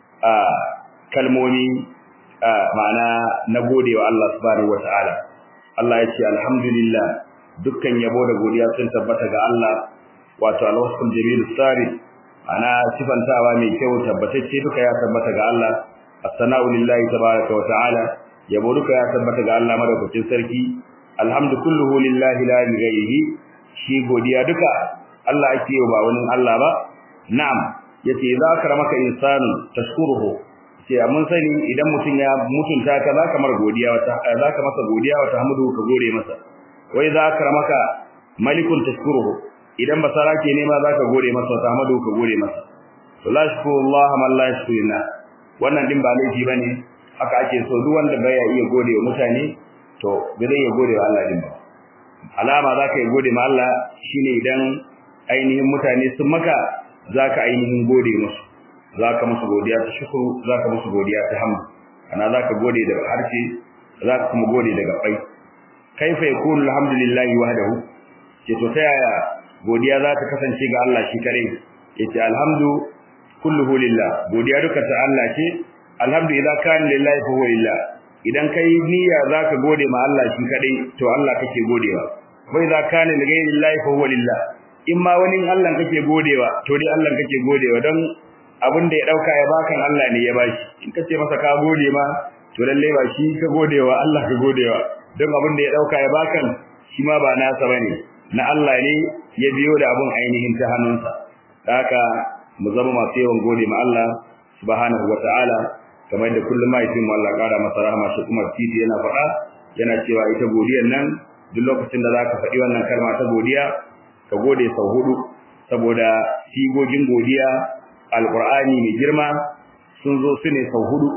kalmomi ma'ana na godewa Allah subhanahu wataala Allah ya ce alhamdulillah dukkan yabo da godiya sun tabbata ga Allah wato alwasful jamilus sari ana sifantawa mai kyau tabbatacce duka ya tabbata ga Allah as-sana'u lillahi tabaaraka wa ta'ala yabo duka ya tabbata ga Allah madaukakin sarki alhamdu kulluhu lillahi la ghayrihi shi godiya duka Allah ake yi ba wani Allah ba na'am yace idza akramaka insanu tashkuruhu ce mun sani idan mutun ya mutunta ka zaka mar godiya wata zaka masa godiya wata hamdu ka gode masa wai za ka ramaka malikun tashkuruhu idan basara ke nema zaka gode masa wata hamdu ka gode masa to la shkurullah man la yashkuruna wannan din ba laifi bane haka ake so duk wanda bai iya gode wa mutane to bai zai gode wa Allah din ba alama zaka yi gode ma Allah shine idan ainihin mutane sun maka zaka ainihin gode musu zaka musu godiya ta shukuru zaka musu godiya ta hamdu ana zaka gode da harshe zaka kuma gode da gabai kaifa yakunu alhamdulillahi wahdahu ce to ta yaya godiya za ta kasance ga Allah shi kare yace alhamdu kulluhu lillah godiya duka ta Allah ce alhamdu idza kana lillahi fa huwa lillah idan kai niyya zaka gode ma Allah shi kadai to Allah kake godewa wa idza kana li ghayri lillahi fa huwa lillah in ma wani Allah kake godewa to dai Allah kake godewa don abin da ya dauka ya bakan Allah ne ya bashi in kace masa ka gode ma to lalle ba shi ka godewa Allah ka godewa don abin da ya dauka ya bakan shi ma ba nasa bane na Allah ne ya biyo da abun ainihin ta hannunsa haka mu zama masu yawan gode ma Allah subhanahu wataala kamar da kullum mai tin Allah kara masa rahama shi kuma titi yana faɗa yana cewa ita godiyar nan duk lokacin da zaka faɗi wannan kalma ta godiya ka gode sau hudu saboda sigogin godiya alqur'ani mai girma sun zo su ne sau hudu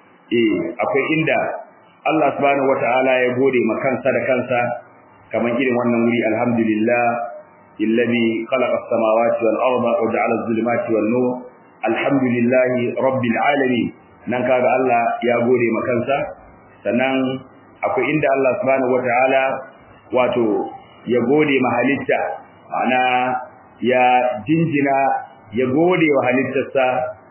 eh akwai inda Allah subhanahu wataala ya gode ma kansa da kansa kamar irin wannan wuri alhamdulillah alladhi khalaqa as-samawati wal arda wa ja'ala adh-dhulumati wan nur alhamdulillahi rabbil alamin nan kaga Allah ya gode ma kansa sannan akwai inda Allah subhanahu wataala wato ya gode ma halitta ana ya jinjina ya gode wa halittarsa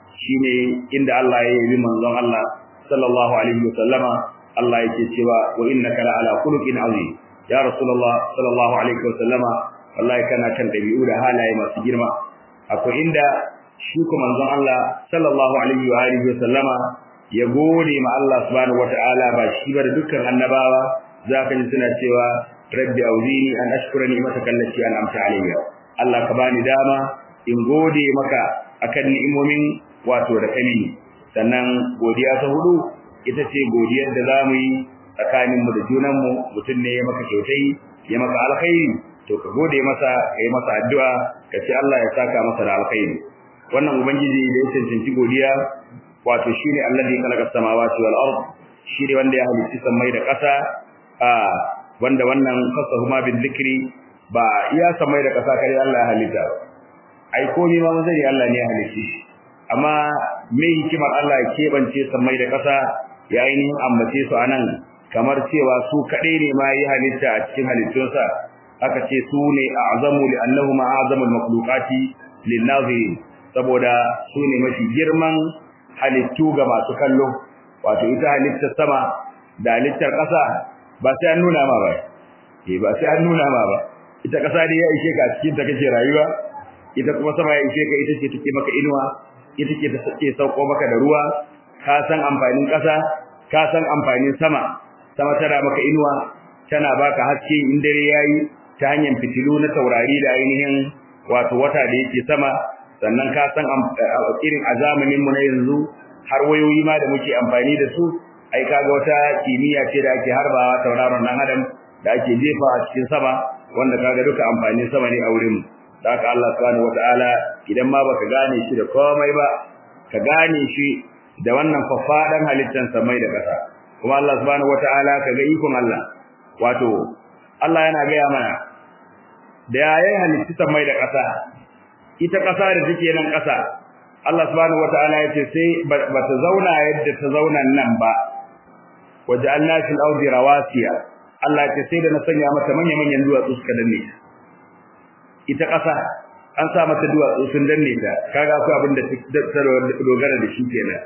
shine inda Allah ya yi manzon Allah sallallahu alaihi wasallama Allah yake cewa wa innaka la ala khuluqin azim ya rasulullah sallallahu alaihi wasallama wallahi kana kan dabi'u da halaye masu girma akwai inda shi kuma manzon Allah sallallahu alaihi wa alihi wasallama ya gode ma Allah subhanahu wataala ba shi ba da dukkan annabawa zaka ji suna cewa rabbi auzini an ashkura ni'mataka allati an'amta alayya Allah ka bani dama in gode maka akan ni'imomin wato da kai sannan godiya ta hudu ita ce godiyar da zamu yi tsakanin mu da junan mu mutun ne ya maka kyautai ya maka alkhairi to ka gode masa kai masa addu'a ka ce Allah ya saka masa da alkhairi wannan ubangiji da ya cancanci godiya wato shine alladhi khalaqa as-samawati wal ard shine wanda ya halitta samai da ƙasa a wanda wannan khasahuma bil dhikri ba iya samai da ƙasa kare Allah ya halitta ai komai ma mazari Allah ne ya halitta amma me hikimar Allah ya kebance samai da ƙasa ya ainihin ambace su anan kamar cewa su kadai ne ma yi halitta a cikin halittunsa aka ce su ne a'zamu li annahuma a'zamul makhluqati lin nazirin saboda su ne mafi girman halittu ga masu kallo wato ita halittar sama da halittar ƙasa ba sai an nuna ma ba eh ba sai an nuna ma ba ita ƙasa dai ya ishe ka cikin ta kake rayuwa ita kuma sama ya ishe ka ita ce take maka inuwa ita ce take sauko maka da ruwa ka san amfanin ƙasa ka san amfanin sama sama tana maka inuwa tana baka haske in dare yayi ta hanyar fitilu na taurari da ainihin wato wata da yake sama sannan ka san irin a zamanin mu na yanzu har wayoyi ma da muke amfani da su ai kaga wata kimiyya ce da ake harbawa tauraron dan adam da ake jefa a cikin sama wanda kaga duka amfanin sama ne a wurin mu da haka Allah subhanahu wataala idan ma baka gane shi da komai ba ka gane shi da wannan faffadan halittar samai da ƙasa kuma Allah subhanahu wataala kaga ikon Allah wato Allah yana ga mana da yayin halittar samai da ƙasa ita ƙasa da take nan ƙasa Allah subhanahu wataala yace sai bata zauna yadda ta zauna nan ba waja'alna fil ardi rawasiya Allah yace sai da na sanya mata manyan manyan duwatsu suka danne ita ƙasa an sa mata duwatsu sun danne ta kaga akwai abin da ta dogara da shi kenan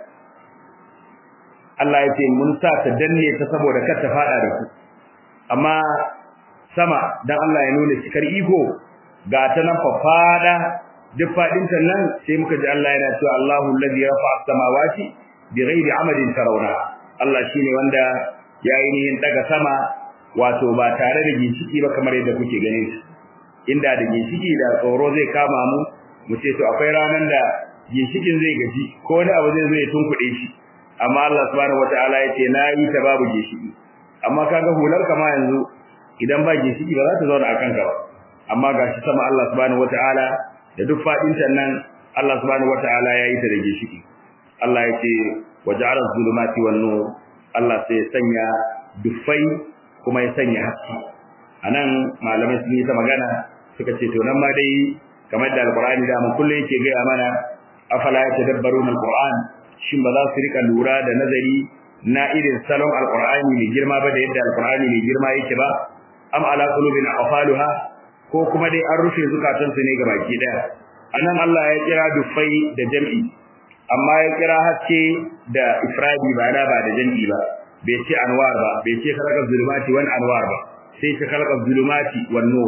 Allah yace mun sa ta danne ta saboda kar ta fada da ku amma sama dan Allah ya nuna cikar iko ga ta nan fa fada duk fadin ta nan sai muka ji Allah yana cewa Allahu alladhi rafa'a as-samawati bighairi 'amadin tarawna Allah shine wanda ya yi nihin daga sama wato ba tare da ginshiki ba kamar yadda kuke ganin shi inda da ginshiki da tsoro zai kama mu mu ce to akwai ranan da ginshikin zai gaji ko wani abu zai zo ya tunkuɗe shi amma Allah subhanahu wataala ya ce na yi ta babu ginshiki amma kaga hular kama yanzu idan ba ginshiki ba za ta zauna akan ka ba amma gashi sama Allah subhanahu wataala da duk fadin ta nan Allah subhanahu wataala ya yi ta da ginshiki Allah ya ce waja'ala az-zulumati wan-nur Allah sai ya sanya dufai kuma ya sanya haske anan malamai sun yi ta magana suka ce to nan ma dai kamar da alqur'ani da mun kullu yake ga mana afala yatadabbaruna alqur'an shin ba za su rika lura da nazari na irin salon alqur'ani mai girma ba da yadda alqur'ani mai girma yake ba am ala qulubin afaluha ko kuma dai an rufe zukatansu ne ga baki daya anan Allah ya kira dufai da jam'i amma ya kira haske da ifradi ba da ba da jam'i ba bai ce anwar ba bai ce khalaqa zulumati wan anwar ba sai ce khalaqa zulumati wan nur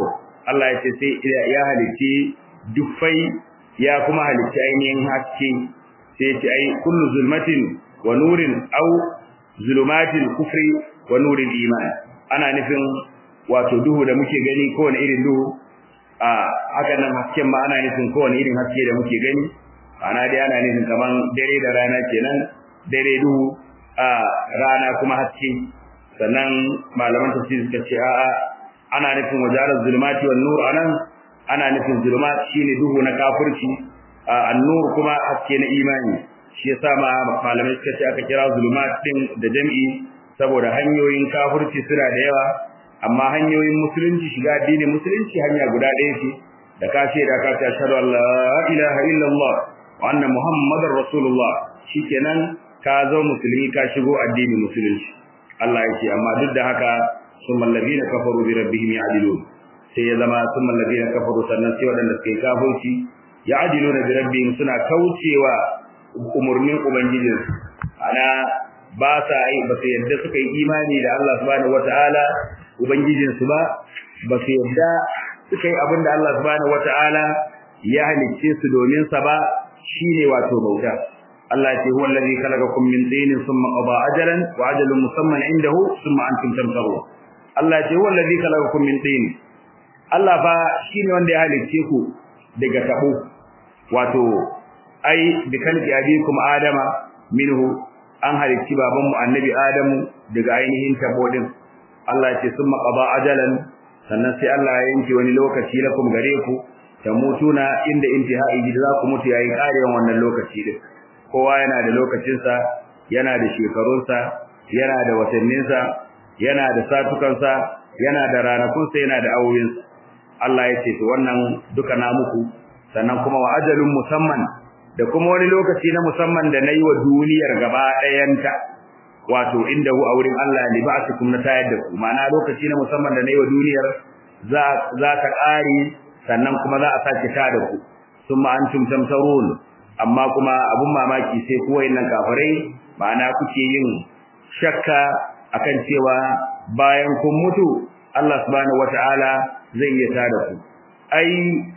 Allah ya ce sai ya halicci dufai ya kuma halicci ainihin haske sai ce ai kullu zulmatin wa nurin aw zulumatil kufri wa nuril iman ana nufin wato duhu da muke gani ko wani irin duhu a haka nan hasken ma ana nufin ko wani irin haske da muke gani ana dai ana nufin kaman dare da rana kenan dare duhu a rana kuma haske sannan malaman tafsir suka ce a'a ana nufin wajarar zulumati wan nur anan ana nufin zulumat shine duhu na kafirci an-nur kuma haske na imani shi yasa ma malamai suka ce aka kira zulumat din da jami'i saboda hanyoyin kafirci suna da yawa amma hanyoyin musulunci shiga addinin musulunci hanya guda ɗaya ce da ka ce da ka ce ashhadu an la ilaha illallah wa anna muhammadar rasulullah shikenan ka zo musulmi ka shigo addinin musulunci Allah ya ce amma duk da haka ثم الذين كفروا بربهم يعدلون sai ya zama thumma alladhina kafaru sannan sai wadanda suka yi kafirci ya'diluna bi rabbihim suna kaucewa umurnin ubangijin ana ba sa yi ba sai yadda suka yi imani da Allah subhanahu wataala ubangijin su ba ba sai yadda suka yi abinda Allah subhanahu wataala ya halicce su domin sa ba shine wato bauta Allah ya ce huwa alladhi khalaqakum min tinin thumma qada ajalan wa ajalun musamman indahu thumma antum tamtarun Allah ce wallazi khalaqakum min tin Allah fa shine wanda ya halicce ku daga tabo wato ai bi kalbi abikum adama minhu an halicci babanmu annabi adamu daga ainihin tabo din Allah ce summa qada ajalan sannan sai Allah ya yanke wani lokaci lakum gare ku tamutuna inda intihai za ku mutu yayin karewan wannan lokaci din kowa yana da lokacinsa yana da shekarunsa yana da watanninsa yana da satukansa yana da ranakunsa yana da awoyinsa Allah ya ce to wannan duka na muku sannan kuma wa ajalun musamman da kuma wani lokaci na musamman da nayi wa duniyar gaba ɗayanta wato inda hu a wurin Allah ne ba su kuma tayar da ku ma'ana lokaci na musamman da nayi wa duniyar za za ta ƙare sannan kuma za a sake ta da ku summa antum tamtarun amma kuma abun mamaki sai ku wayannan kafirai ma'ana kuke yin shakka akan cewa bayan kun mutu Allah subhanahu wataala zai iya tada ku ai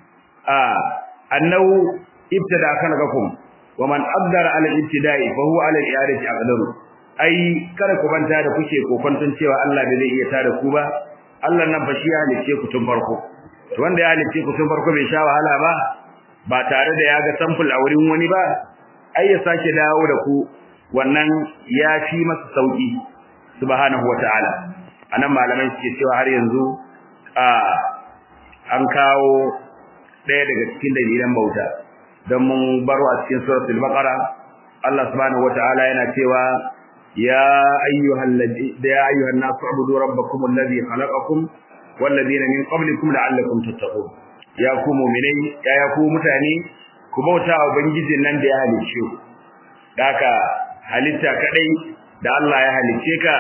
a annahu ibtada khalaqakum wa man aqdara ala ibtida'i fa huwa ala i'adati aqdaru ai kada ku banta da kuke kokonton cewa Allah bai zai iya tada ku ba Allah nan fa shi ya halice ku tun farko wanda ya halice ku tun farko bai sha wahala ba ba tare da ya ga sample a wurin wani ba ai ya sake dawo da ku wannan ya fi masa sauki subhanahu wataala anan malamai suke cewa har yanzu a an kawo daya daga cikin dalilan bauta dan mun baro a cikin suratul baqara Allah subhanahu wataala yana cewa ya ayyuhal ladina ya ayyuhan nasu ubudu rabbakum alladhi khalaqakum wal ladina min qablikum la'allakum tattaqun ya ku mu'minai ya ku mutane ku bauta wa ubangijin nan da ya halice ku daka halitta kadai da Allah ya halice ka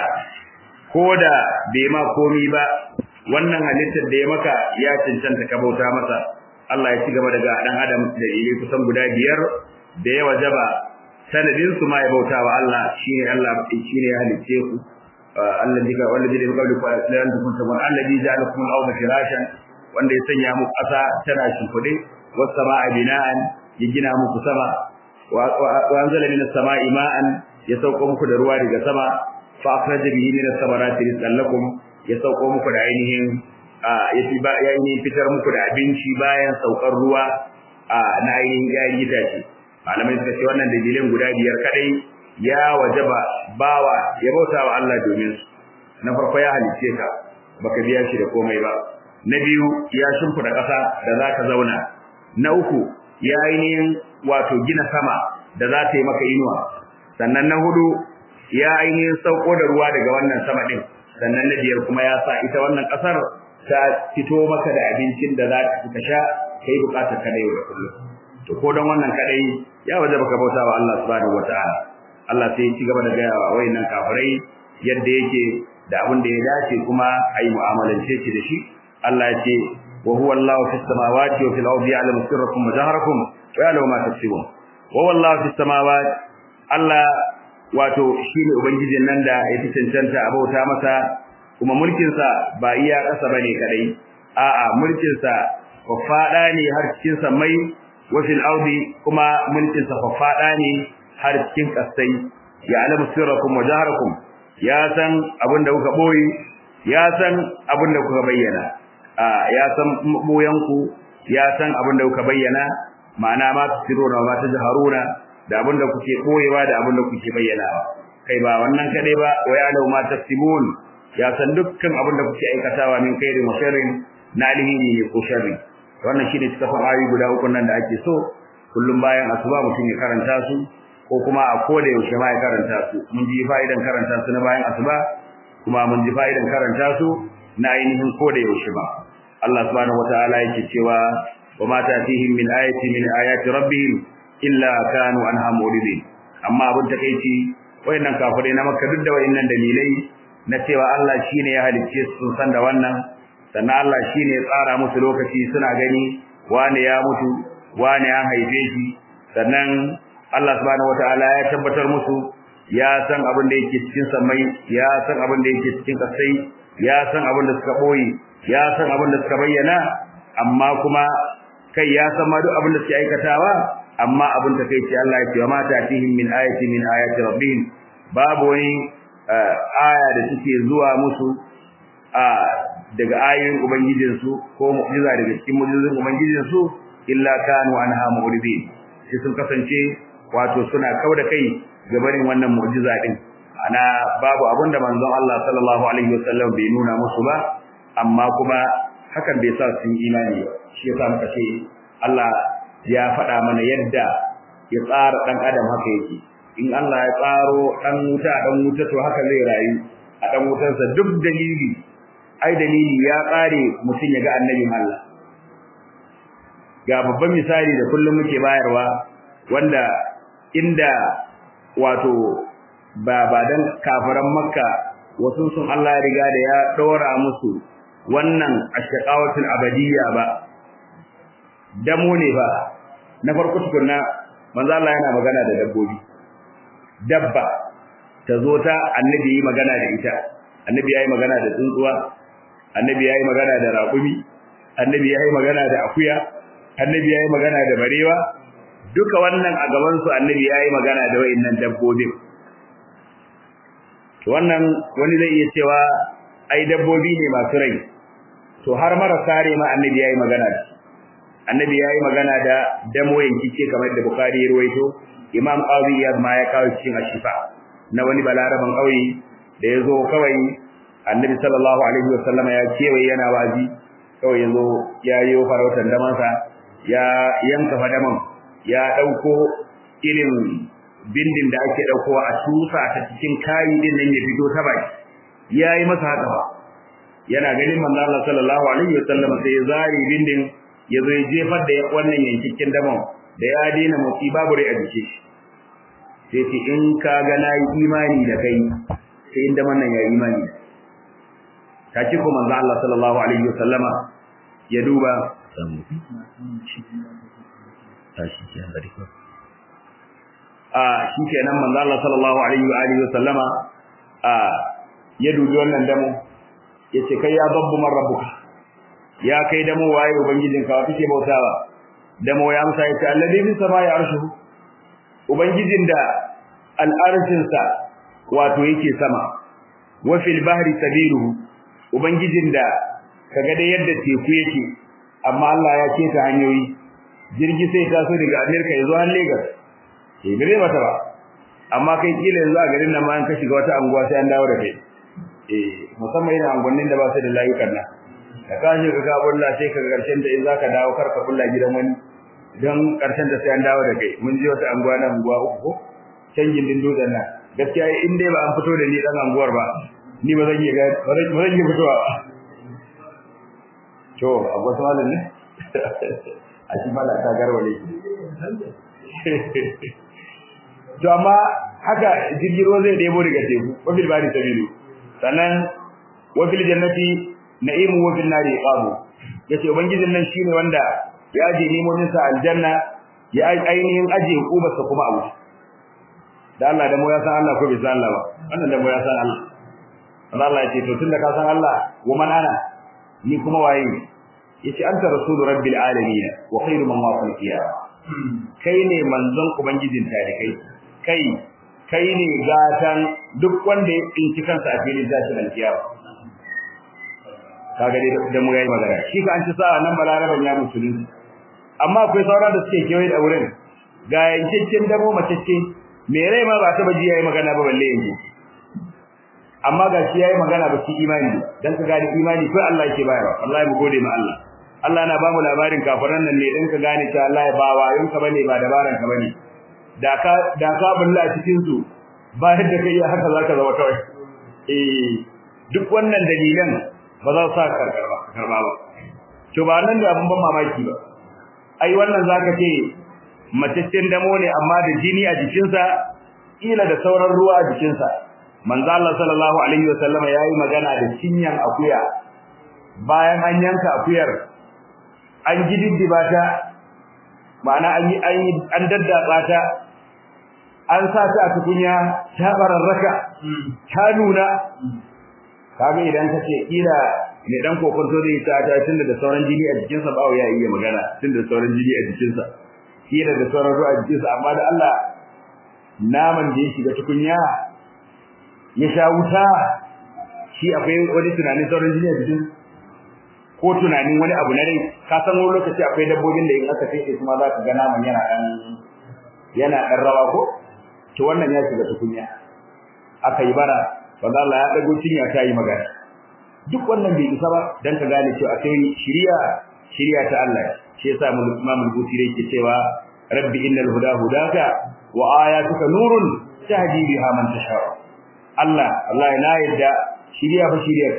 koda bai ma komi ba wannan halittar da ya maka ya cancanta ka bauta masa Allah ya ci gaba daga dan adam da ile kusan guda biyar da ya wajaba sanadin su ma ya bauta wa Allah shine Allah shine ya halice ku alladhi ka wallazi da qabli ku lan tukun sabon alladhi ja'alakum al-ardha firashan wanda ya sanya muku ƙasa tana shimfide was samaa bina'an ya gina muku sama wa anzala minas samaa'i ma'an ya sauko muku da ruwa daga sama fa akhraja bihi minas samarati rizqan lakum ya sauko muku da ainihin ya tiba ya yi fitar muku da abinci bayan saukar ruwa na ainihin yayin itace malamai suka ce wannan dalilin guda biyar kadai ya wajaba bawa ya bauta wa Allah domin su na farko ya halice ka baka biya shi da komai ba na biyu ya shimfida ƙasa da zaka zauna na uku ya ainihin wato gina sama da za ta yi maka inuwa sannan na hudu ya ainihin sauko da ruwa daga wannan sama din sannan na biyar kuma ya sa ita wannan ƙasar ta fito maka da abincin da za ka sha kai bukatar ka da yau da kullum to ko dan wannan kadai ya waje baka bauta wa Allah subhanahu wataala Allah sai ya ci gaba da gaya wa wayannan kafirai yadda yake da abin da ya dace kuma ayi mu'amalance shi da shi Allah ya ce wa huwa Allahu fis samawati wa fil ardi ya'lamu sirrakum wa jahrakum wa ya'lamu ma taksibun wa wallahu fis samawati Allah wato shine ubangijin nan da ya cancanta a bauta masa kuma mulkin sa ba iya kasa bane kadai a'a mulkin sa fafada ne har cikin samai wa fil ardi kuma mulkin sa fafada ne har cikin kasai ya alamu sirrakum wa jaharakum ya san abinda kuka boye ya san abinda kuka bayyana a ya san boyanku ya san abinda kuka bayyana ma'ana ma tusiruna ma tajharuna da abinda kuke boyewa da abinda kuke bayyanawa kai ba wannan kadai ba wa ya alamu ma tasibun ya san dukkan abinda kuke aikatawa min khairin wa sharrin na alheri ne ko sharri wannan shine cikakon ayoyi guda uku nan da ake so kullum bayan asuba mutum ya karanta su ko kuma a koda yaushe ma ya karanta su mun ji fa'idan karanta su na bayan asuba kuma mun ji fa'idan karanta su na ainihin koda yaushe ba Allah subhanahu wataala yake cewa wa ma ta'tihim min ayati min ayati rabbihim illa kanu anha muridin amma abun takeici wayannan kafirai na Makka duk da wayannan dalilai na cewa Allah shine ya halicce su sun san da wannan sannan Allah shine ya tsara musu lokaci suna gani wani ya mutu wani ya haife shi sannan Allah subhanahu wataala ya tabbatar musu ya san abin da yake cikin samai ya san abin da yake cikin kasai ya san abin da suka boye ya san abin da suka bayyana amma kuma kai ya san ma duk abin da suke aikatawa amma abin da kai ce Allah ya ce wa ma ta'tihim min ayati min ayati rabbihim babu wani aya da suke zuwa musu a daga ayoyin ubangijinsu ko mu'jiza daga cikin mu'jizun ubangijinsu illa kanu anha mu'ridin sai sun kasance wato suna kauda kai gabanin wannan mu'jiza din ana babu abinda manzon Allah sallallahu alaihi wasallam bai nuna musu ba amma kuma hakan bai sa su imani ba shi yasa muka ce Allah ya faɗa mana yadda ya tsara dan adam haka yake in Allah ya tsaro dan wuta dan wuta to haka zai rayu a dan wutarsa duk dalili ai dalili ya tsare mutun ya ga annabin Allah ga babban misali da kullum muke bayarwa wanda inda wato ba ba dan kafiran Makka wasu sun Allah ya riga da ya dora musu wannan ashqawatul abadiyya ba damo ne ba na farko tukunna manzo Allah yana magana da dabbobi dabba tazo ta annabi yi magana da ita annabi yayi magana da tsuntsuwa annabi yayi magana da raƙumi annabi yayi magana da akuya annabi yayi magana da barewa duka wannan a gaban su annabi yayi magana da wayannan dabbobin to wannan wani zai iya cewa ai dabbobi ne masu rai to har marasa rai ma annabi yayi magana da annabi yayi magana da damoyin kike kamar da Bukhari ya ruwaito Imam Qadi Iyad ma ya kawo cikin Ashifa na wani balaraban kauye da yazo kawai annabi sallallahu alaihi wasallam ya kewaye yana wazi kawai yazo ya yi farautar damansa ya yanka fadaman ya dauko irin bindin da ake daukowa a tusa ta cikin kayi din nan ya fito ta baki yayi masa haka ba yana ganin manzo Allah sallallahu alaihi wasallam sai ya zari bindin yazo ya jefar da wannan yankin daman da ya dena motsi babu rai a jike shi sai ce in ka ga nayi imani da kai sai inda wannan ya imani ta ce ko manzo Allah sallallahu alaihi wasallama ya duba tashi ke bari ko a shikenan manzo Allah sallallahu alaihi wa alihi wasallama a ya dubi wannan damo yace kai ya babbu man rabbuka ya kai damo waye ubangijinka wa kike bautawa damo ya amsa yace alladhi bi samai arshuhu ubangijin da al'arshin sa wato yake sama wa fil bahri sabiluhu ubangijin da kaga da yadda teku yake amma Allah ya ce ta hanyoyi jirgi sai ta so daga America yazo har Lagos eh bare mata ba amma kai kila yanzu a garin nan ma an ka shiga wata anguwa sai an dawo da kai eh musamman irin angonnin da ba su da layukan nan da ka je ka bulla sai ka karshen da in zaka dawo kar ka bulla gidan wani dan karshen da sai an dawo da kai mun je wata anguwa nan anguwa uku canjin din dutsen nan gaskiya in dai ba an fito da ni dan anguwar ba ni ba zan yi ga ba zan yi fitowa to abu sawalin ne a shi bala ta garwale to amma haka jirgiro zai debo daga teku wa bil bari sabilu sannan wa fil jannati na'imu wa fil nari qabu yace ubangijin nan shine wanda ya aje nemomin sa aljanna ya ainihin aje hukumar sa kuma a wuta da Allah da mu ya san Allah ko bai san Allah ba wannan da mu ya san Allah Allah ya ce to tunda ka san Allah wa man ana ni kuma waye yace anta rasulu rabbil alamin wa khairu man wafal qiyam kai ne manzon ubangijin tarikai kai kai ne gatan duk wanda ya tsinci kansa a filin tashin alkiyama kaga dai da mu yayi magana shi ka an ci sa'a nan balaraban ya musulunci amma akwai sauran da suke kewaye da wurin ga yankin damo macece me rai ma ba ta baji yayi magana ba balle yanzu amma ga shi yayi magana ba shi imani dan ka gane imani ko Allah yake bayarwa wallahi mu gode ma Allah Allah na ba mu labarin kafiran nan ne dan ka gane cewa Allah ya bawa yun ka bane ba dabaran ka bane da ka da ka bulla cikin su ba yadda kai haka zaka zama kawai eh duk wannan dalilan ba za su sa karkarba karba ba to ba nan da abun ban mamaki ba ai wannan zaka ce mataccen damo ne amma da jini a jikinsa ila da sauran ruwa a jikinsa manzo Allah sallallahu alaihi wasallama yayi magana da cinyan akuya bayan an yanka akuyar an gididdiba ta ma'ana an yi an daddatsa ta an sa ta a tukunya ta bararraka ta nuna kaga idan kace ila ne dan kokonto da ita ta tunda da sauran jini a jikinsa ba ya iya magana tunda da sauran jini a jikinsa ila da sauran ruwa a jikinsa amma da Allah naman da ya shiga tukunya ya sha wuta shi akwai wani tunanin sauran jini a jikin ko tunanin wani abu na rai ka san wani lokaci akwai dabbobin da in aka kai su ma za ka ga naman yana dan yana dan rawa ko to wannan ya shiga tukunya aka yi bara wanda Allah ya dago cinya ta yi magana duk wannan bai isa ba dan ka gane cewa akwai shiriya shiriya ta Allah shi yasa mu Imam al-Bukhari yake cewa rabbi innal huda hudaka wa ayatuka nurun tahdi biha man tasha Allah Allah na yadda shiriya fa shiriya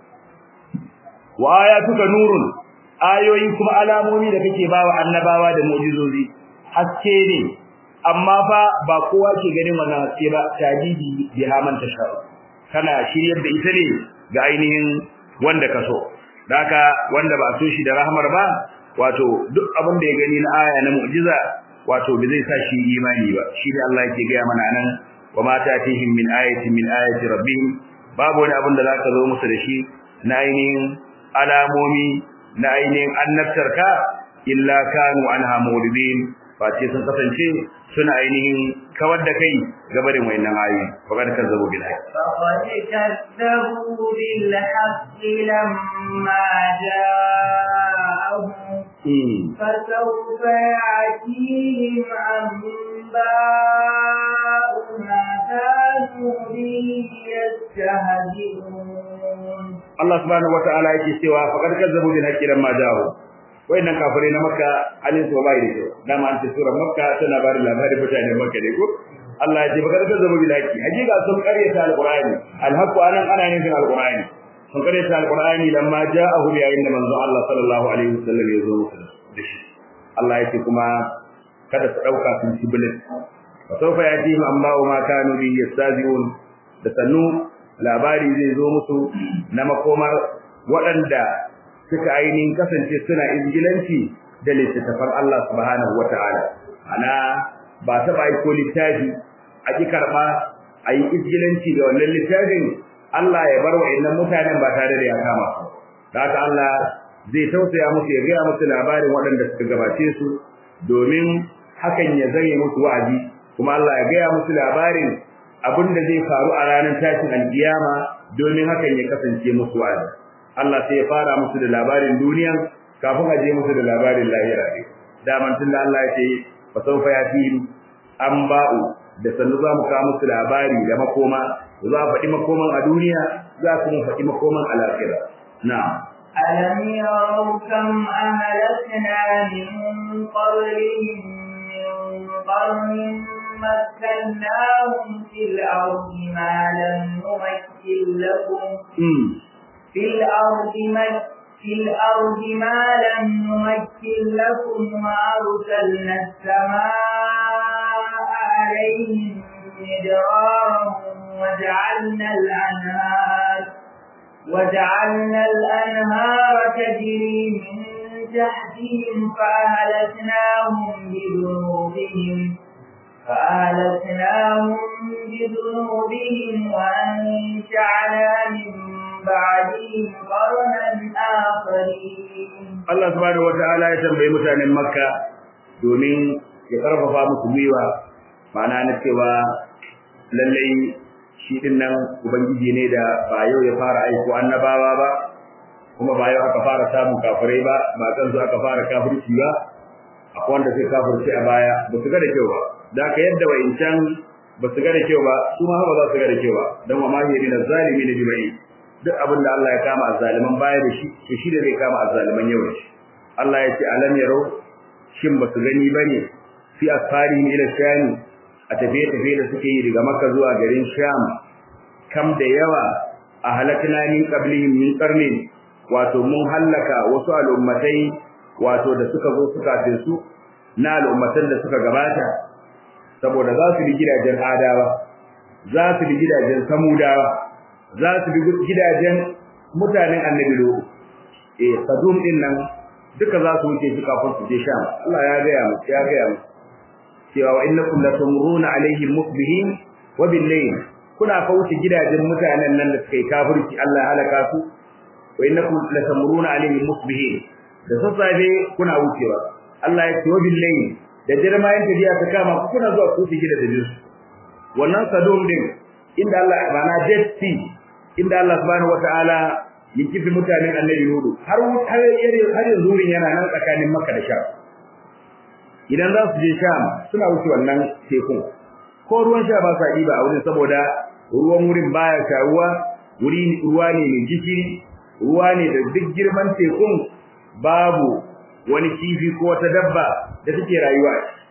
wa ayatuka nurun ayoyi kuma alamomi da kake bawa annabawa da mu'jizozi haske ne amma fa ba kowa ke ganin wannan haske ba tajidi biha man tasha kana shiryar da ita ne ga ainihin wanda kaso daka wanda ba so shi da rahmar ba wato duk abin da ya gani na aya na mu'jiza wato bai zai sa shi imani ba shi ne Allah yake ga mana nan wa ma tatihim min ayatin min ayati rabbihim babu wani abin da zaka zo musu da shi na ainihin alamomi na ainihin annabtarka illa kanu anha muridin face sun kasance suna ainihin kawar da kai gaba da wayannan ayoyi fakar kazzabu bil haqq faqad kazzabu bil haqq lamma ja'ahum fasawfa ya'tihim anba'u ma kanu yastahzi'un Allah subhanahu wa ta'ala yake cewa faqad kazzabu bil haqqi lamma ja'u wayannan kafirai na makka alin su bai da kyau dama an ce sura makka tana bada labarin mutanen makka ne ko Allah ya ce faqad kazzabu bil haqqi hakika sun karyata alqur'ani alhaqqu anan ana nufin alqur'ani sun karyata alqur'ani lamma ja'ahu yayin da manzo Allah sallallahu alaihi wasallam ya zo musu da shi Allah ya ce kuma kada su dauka sun ci bilis fa sawfa yatihim amma ma kanu bi yastazi'un da sanu labari zai zo musu na makomar waɗanda suka ainihin kasance suna injilanci da littattafan Allah subhanahu wata'ala ana ba ta bai ko littafi a ki karba ayi injilanci da wannan littafin Allah ya bar wa'annan mutanen ba tare da ya kama su haka Allah zai tausaya musu ya ga musu labarin waɗanda suka gabace su domin hakan ya zame musu wa'azi kuma Allah ya ga musu labarin abinda zai faru a ranar tashin alkiyama domin hakan ya kasance musu wa'azi Allah sai ya fara musu da labarin duniya kafin a je musu da labarin lahira ne daman tunda Allah ya ce fa sawfa yatim anba'u da sanu za mu kawo musu labari da makoma za a faɗi makoman a duniya za su faɗi makoman a lahira na'am alam yarau kam ahlakna min qablihim min qarnin مكناهم في الأرض ما لم نمكن لكم في الأرض ما في الأرض ما لم نمكن لكم وأرسلنا السماء عليهم مدرارا وجعلنا الأنهار وجعلنا الأنهار تجري من تحتهم فأهلكناهم بذنوبهم فأهلكناهم بذنوبهم وأنشأنا من بعدهم قرنا آخرين Allah subhanahu wataala ya tambayi mutanen Makka domin ya karfafa musu gwiwa ma'ana na cewa lallai shi din nan ubangiji ne da ba yau ya fara aiko annabawa ba kuma ba yau aka fara samun kafirai ba ba kan su aka fara kafirci ba akwai wanda sai kafirci a baya ba su ga da kyau ba da ka yadda wa'incan ba su ga da kyau ba su ma ba za su ga da kyau ba don wa mahiri na zalimi na jima'i duk abin da Allah ya kama azzaliman baya da shi to shi da zai kama azzaliman yau da shi Allah ya ce alam yaro shin ba su gani bane fi asfari ila shami a tafiye tafiye da suke yi daga Makka zuwa garin Sham kam da yawa a halakna min qablihim min qarnin wato mun hallaka wasu al'ummatai wato da suka zo suka su na al'ummatan da suka gabata saboda za su bi gidajen adawa za su bi gidajen samudawa za su bi gidajen mutanen annabi lo eh sadum din nan duka za su wuce su kafin su je Sham Allah ya ga mu ya ga mu cewa wa innakum latumruna alaihim musbihin wa bil layl kuna fa wuce gidajen mutanen nan da suka yi kafirci Allah ya halaka su wa innakum latamruna alaihim musbihin da sassafe kuna wucewa Allah ya ce wa bil layl da jirmayin tafiya ta kama ku kuna zuwa ku fige da dajin wannan sadum din inda Allah bana Dead Sea inda Allah subhanahu wataala ya kifi mutanen annabi Nuhu har har har yanzu wurin yana nan tsakanin Makka da Sham idan za su je Sham suna wuce wannan tekun ko ruwan sha ba sa diba a wurin saboda ruwan wurin baya shawuwa wuri ruwa ne mai gishiri ruwa ne da duk girman tekun babu wani kifi ko wata dabba da take rayuwa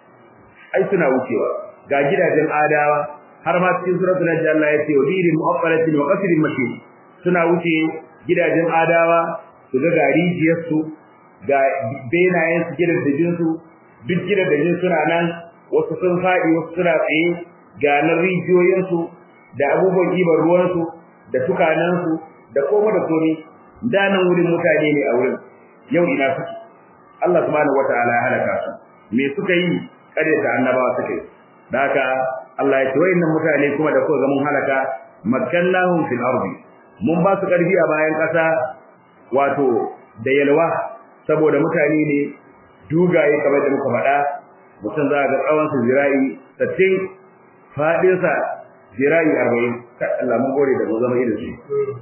ai suna wucewa ga gidajen adawa har ma cikin suratul hajj Allah ya ce wa birin mu'affalatin wa qasrin mashid suna wuce gidajen adawa su ga garijiyar su ga benayen su gidan dajin su duk gidan dajin suna nan wasu sun fadi wasu suna tsaye ga nan rijiyoyin su da abubuwan ibar ruwan su da tukanan su da koma da komi danan wurin mutane ne a wurin yau ina suke Allah subhanahu wataala ya halaka su me suka yi kare ta annabawa suka yi da haka Allah ya ce wayannan mutane kuma da kuka ga mun halaka makkannahum fil ardi mun ba su karfi a bayan kasa wato da yalwa saboda mutane ne dugaye kamar da muka faɗa mutum za ga tsawon su zira'i sittin fadin sa zira'i arba'in Allah mun gode da mu zama irin shi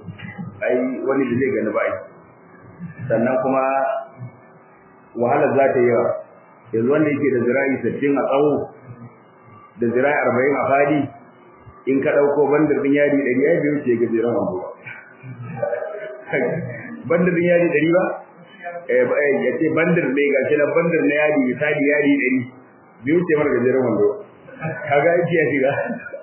ai wani da zai gani ba ai sannan kuma wahala za ta yawa yanzu wanda yake da zira'i sittin a tsawo da zira'i arba'in a fadi in ka dauko bandar din yadi ɗari ya biyo ce ga jiran wando bandar din yadi ɗari ba eh ya ce bandar ne ga shi na bandar na yadi misali yadi ɗari biyo ce mar ga jiran wando kaga yake ya shiga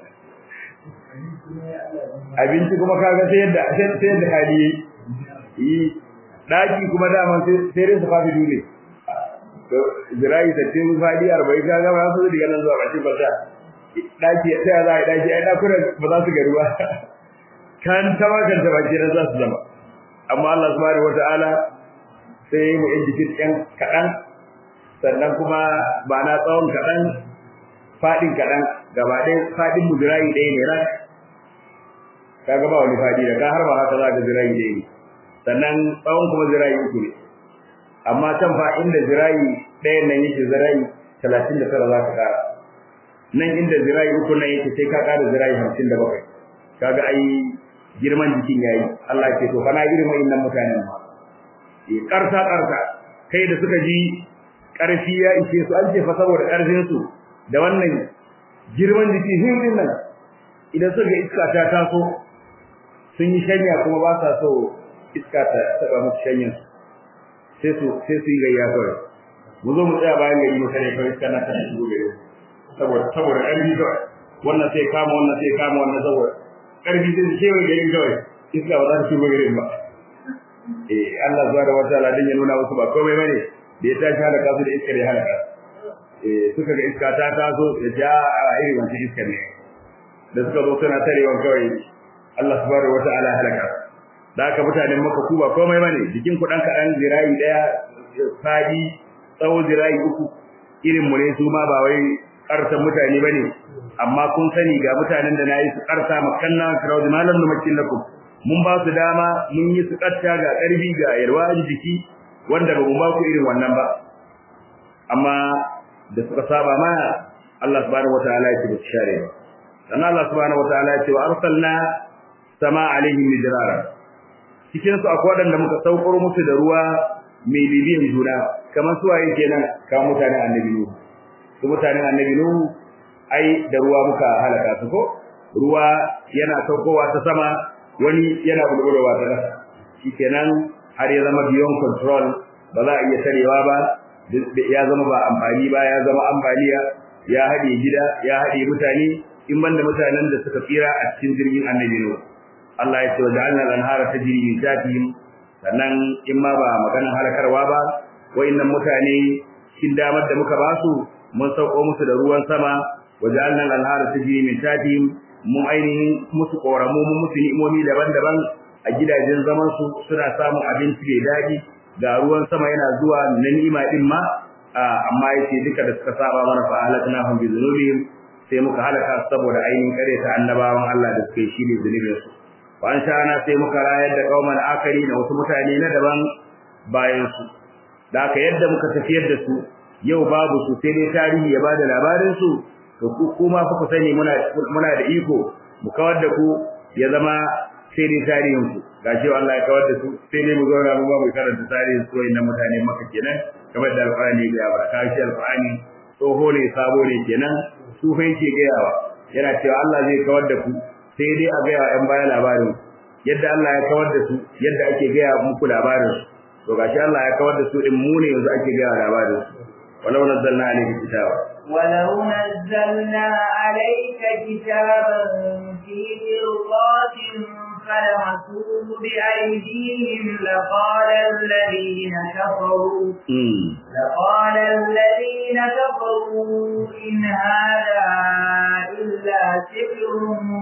abinci kuma kaga sai yadda sai yadda hali yi daki kuma dama sai sai su fafi dole zirai da tin fadi arba'in kaga ba su diga nan zuwa bakin bata daki sai za a daki ai dakura ba za su garuwa kan tawa kan tawa kira za su zama amma Allah subhanahu wataala sai mu injikin ɗan kadan sannan kuma ba na tsawon kadan fadin kadan gaba ɗaya fadin mu zirai ɗaya ne ran kaga ba wani fadi da ka har ba haka za ka zirai ɗaya ne sannan tsawon kuma zirai uku ne amma can fa inda zirai ɗayan nan yake zirai talatin da tara za ka kara nan inda zirai uku nan yake sai ka kara zirai hamsin da bakwai kaga ai girman jikin yayi Allah ya ce to kana girman innan mutanen ma eh karsa karsa kai da suka ji karfi ya ishe su an ce fa saboda karfin su da wannan girman jiki hirin nan idan suka iska ta taso sun yi shanya kuma ba sa so iska ta taba musu shanyan sai su sai su yi gayya kawai mu zo mu tsaya bayan gari mu kare kawai kana ta shigo gari saboda saboda ƙarfi kawai wannan sai kama wannan sai kama wannan saboda ƙarfi sai ce wai gari kawai iska ba za ta shigo gari ba eh Allah subhanahu wa ta'ala din ya nuna musu ba komai bane da ya tashi halaka su da iskar ya halaka eh suka ga iska ta taso ya ja a irin wannan iskar ne da suka zo suna tarewan kawai Allah subhanahu wa ta'ala halaka da aka mutanen maka ku ba komai bane jikin ku dan kadan zirayi daya fadi tsawo zirayi uku irin mu ne su ma ba wai karsan mutane bane amma kun sani ga mutanen da nayi su karsa makanna firawdi malam numakin lakum mun ba su dama mun yi su katta ga karfi ga yarwa jiki wanda ba mu ba ku irin wannan ba amma da suka saba mana Allah subhanahu wataala ya ce ba share ba dan Allah subhanahu wataala ya ce wa arsalna sama alaihim midrara cikin su akwai wadanda muka saukar musu da ruwa mai bibiyan juna kamar su waye kenan ka mutane annabi nuhu su mutanen annabi nuhu ai da ruwa muka halaka su ko ruwa yana saukowa ta sama wani yana bulbulowa ta ƙasa shikenan har ya zama beyond control ba za a iya tarewa ba ya zama ba amfani ba ya zama ambaliya ya hade gida ya hade mutane in banda mutanen da suka tsira a cikin jirgin annabi nuhu Allah ya ce waja'alna al-anhara tajri min tahtihim sannan in ma ba maganar halakarwa ba wayannan mutane kin damar da muka basu mun sauko musu da ruwan sama waja'alna al-anhara tajri min tahtihim mun ainihin musu koramu mun musu ni'imomi daban-daban a gidajen zaman su suna samun abinci mai daɗi ga ruwan sama yana zuwa na ni'ima din ma amma yace duka da suka saba mana fa halaknahum bi dhunubihim sai muka halaka saboda ainihin kare ta annabawan Allah da suka yi shi ne zunubin su wa sha'ana sai muka rayar da kauman akari da wasu mutane na daban bayan su da haka yadda muka tafiyar da su yau babu su sai dai tarihi ya bada labarin su to ku kuma fa ku sani muna muna da iko mu kawar da ku ya zama sai dai tarihin ku gashi Allah ya kawar da su sai dai mu zo ga mu ba mu karanta tarihin su wayannan mutane maka kenan kamar da alqur'ani ya baraka shi alqur'ani tsoho ne sabo ne kenan su fa yake gayawa yana cewa Allah zai kawar da ku sai dai a gaya ɗan baya labarin yadda Allah ya kawar da su yadda ake gaya muku labarin to gashi Allah ya kawar da su din mu ne yanzu ake gaya labarin walau nazzalna alayka kitaba walau nazzalna alayka kitaban fi qirtasin فلمسوه بأيديهم لقال الذين كفروا لقال الذين كفروا إن هذا إلا سحر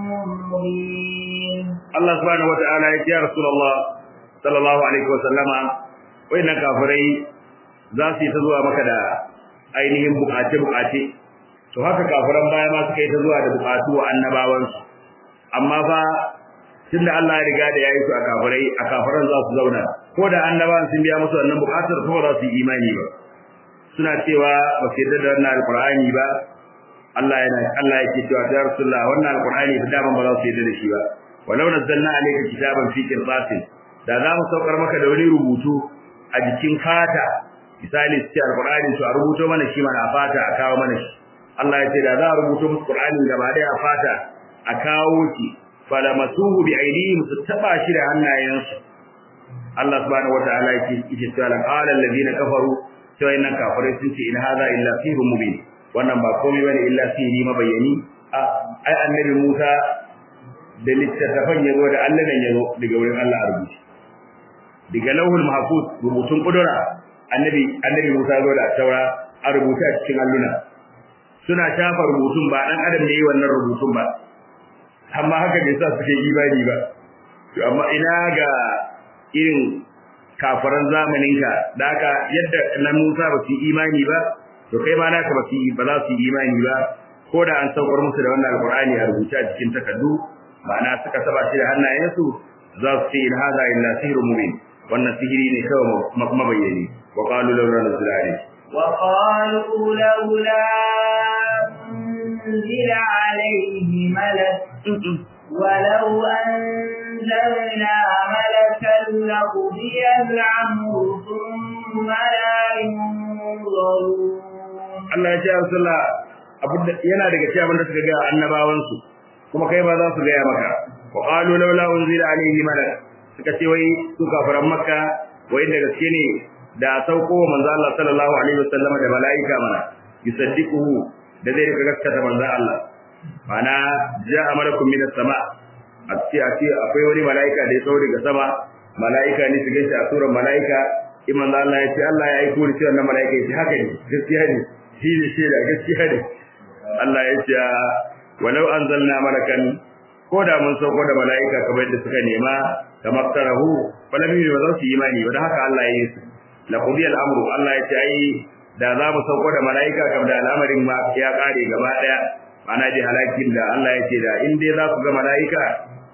مبين الله سبحانه وتعالى يا رسول الله صلى الله عليه وسلم وإن كافرين ذاتي تزوى مكدا ainihin bukace bukace to haka kafiran baya ma suka yi ta zuwa da bukatu wa annabawansu amma fa tunda Allah ya riga da yayi su a kafirai a kafiran za su zauna ko da annabawan sun biya musu wannan bukatar ko ba su yi imani ba suna cewa ba su yarda da wannan alqur'ani ba Allah yana Allah yake cewa ya rasulullah wannan alqur'ani da daman ba za su yarda da shi ba walau nazzalna alayka kitaban fi qirtasin da za mu saukar maka da wani rubutu a jikin fata misali sai alqur'ani to a rubuto mana shi mana a fata a kawo mana shi Allah ya ce da za a rubuto musu qur'ani gaba daya a fata a kawo shi falamasuhu bi aydihim taba shi da hannayensu Allah subhanahu wataala yake yake cewa qala alladhina kafaru cewa innan kafirai sun ce in hadha illa sihrun mubin wannan ba komai bane illa sihiri mabayani ai annabi Musa da littafan yazo da Allah nan yazo daga wurin Allah a rubuce daga lauhul mahfuz rubutun kudura annabi annabi Musa yazo da taura a rubuce a cikin alluna suna shafa rubutun ba dan adam ne yi wannan rubutun ba amma haka bai sa suke imani ba to amma ina ga irin kafaran zamaninka da haka yadda na Musa ba su imani ba to kai ma naka ba su ba za su imani ba ko da an saukar musu da wannan alqur'ani a rubuce a cikin takaddu ma'ana suka saba shi da hannayensu za su ce in hada illa sihrun mubin wannan sihiri ne kawai kuma bayyane wa qalu lawla nuzila alayhi wa qalu lawla unzila alayhi malak ولو أنزلنا ملكا لقضي الأمر ثم لا ينظرون Allah ya ce Rasulullah abin yana daga cikin abin da suka ga annabawansu kuma kai ba za su ga maka wa qalu laula unzila alayhi malak suka ce wai su kafaran makka wai da gaske ne da sauko manzo Allah sallallahu alaihi wasallam da malaika mana yusaddiquhu da zai rika gaskata manzo Allah mana ja'a malakum minas sama ati ati akwai wani malaika da ya sauko daga sama malaika ne su gaishe a suran malaika imman Allah ya ce Allah ya aiko ni wannan malaika ya ce haka ne gaskiya ne shi ne shi da gaskiya ne Allah ya ce walau anzalna malakan ko da mun sauko da malaika kamar da suka nema kamar tarahu falam yuri wa su imani wa haka Allah ya yi su la qudiya al-amru Allah ya ce ai da za mu sauko da malaika kamar da al'amarin ma ya kare gaba daya ana ji halakin da Allah ya ce da in dai za ku ga malaika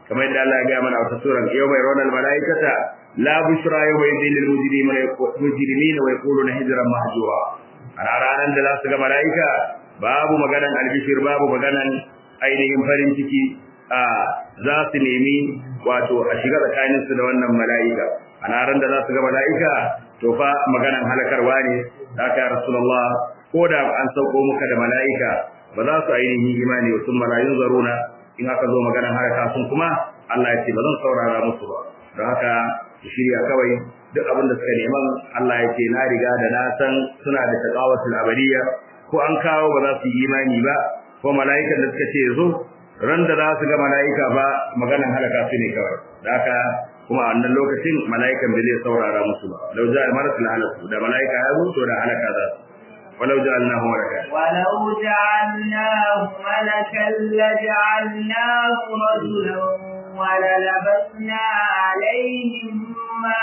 kamar yadda Allah ya ga mana a wata sura yawma yarawna al-malaikata la bushra yawma idhil lil mujrimina wa yaquluna hijran mahjura a ranar da za su ga malaika babu maganan albishir babu maganan ainihin farin ciki a za su nemi wato a shiga tsakaninsu da wannan malaika a ranar da za su ga malaika to fa maganan halakarwa ne haka ya rasulullah ko da an sauko muka da malaika ba za su ainihin imani wa sun malayun zaruna in aka zo maganan halaka sun kuma Allah ya ce ba zan saurara musu ba don haka su shirya kawai duk abin da suka neman Allah ya ce na riga da na san suna da taqawatul abadiyya ko an kawo ba za su yi imani ba ko malaikan da suka ce zo ran da za su ga malaika ba maganan halaka su ne kawai da haka kuma a wannan lokacin malaikan bai zai saurara musu ba lau ja'a marasul halaku da malaika ya zo to da halaka za su ولو جعلناه ملكا ولو جعلناه ملكا لجعلناه رجلا وللبسنا عليهم ما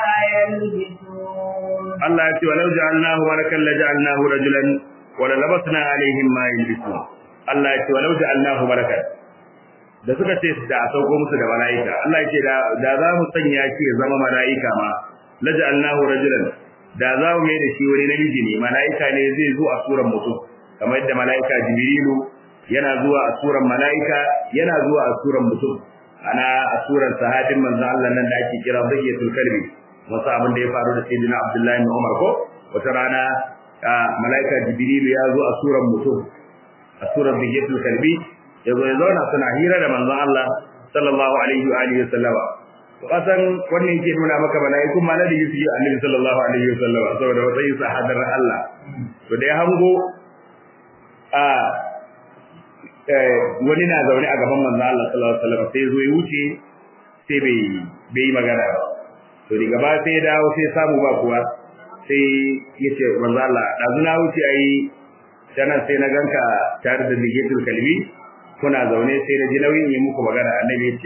يلبسون الله يقول ولو جعلناه ملكا لجعلناه رجلا وللبسنا عليهم ما يلبسون الله يقول ولو جعلناه ملكا da suka ce da a sauko musu da mala'ika Allah ya ce da za mu sanya shi ya zama mala'ika ma laja'alnahu rajulan da za mu mai da shi wani namiji ne mala'ika ne zai zo a suran mutum kamar yadda mala'ika jibrilu yana zuwa a suran mala'ika yana zuwa a suran mutum ana a suran sahabin manzon Allah nan da ake kira bayyatul kalbi wasu abin da ya faru da sayyidina Abdullahi bin Umar ko wata rana mala'ika jibrilu ya zo a suran mutum a suran bayyatul kalbi ya zo ya zauna suna hira da manzon Allah sallallahu alaihi wa alihi wasallama kasan wannan yake nuna maka mala'ikun ma da yake yi Annabi sallallahu alaihi wasallam saboda wata sa hadar Allah to da ya hango a eh wani na zaune a gaban manzo Allah sallallahu alaihi wasallam sai zo ya wuce sai bai bai magana ba to daga ba sai dawo sai samu ba kuwa sai yace manzo Allah dazu na wuce ai sanan sai na ganka tare da ligetul kalbi kuna zaune sai na ji nauyin yi muku magana Annabi ya ce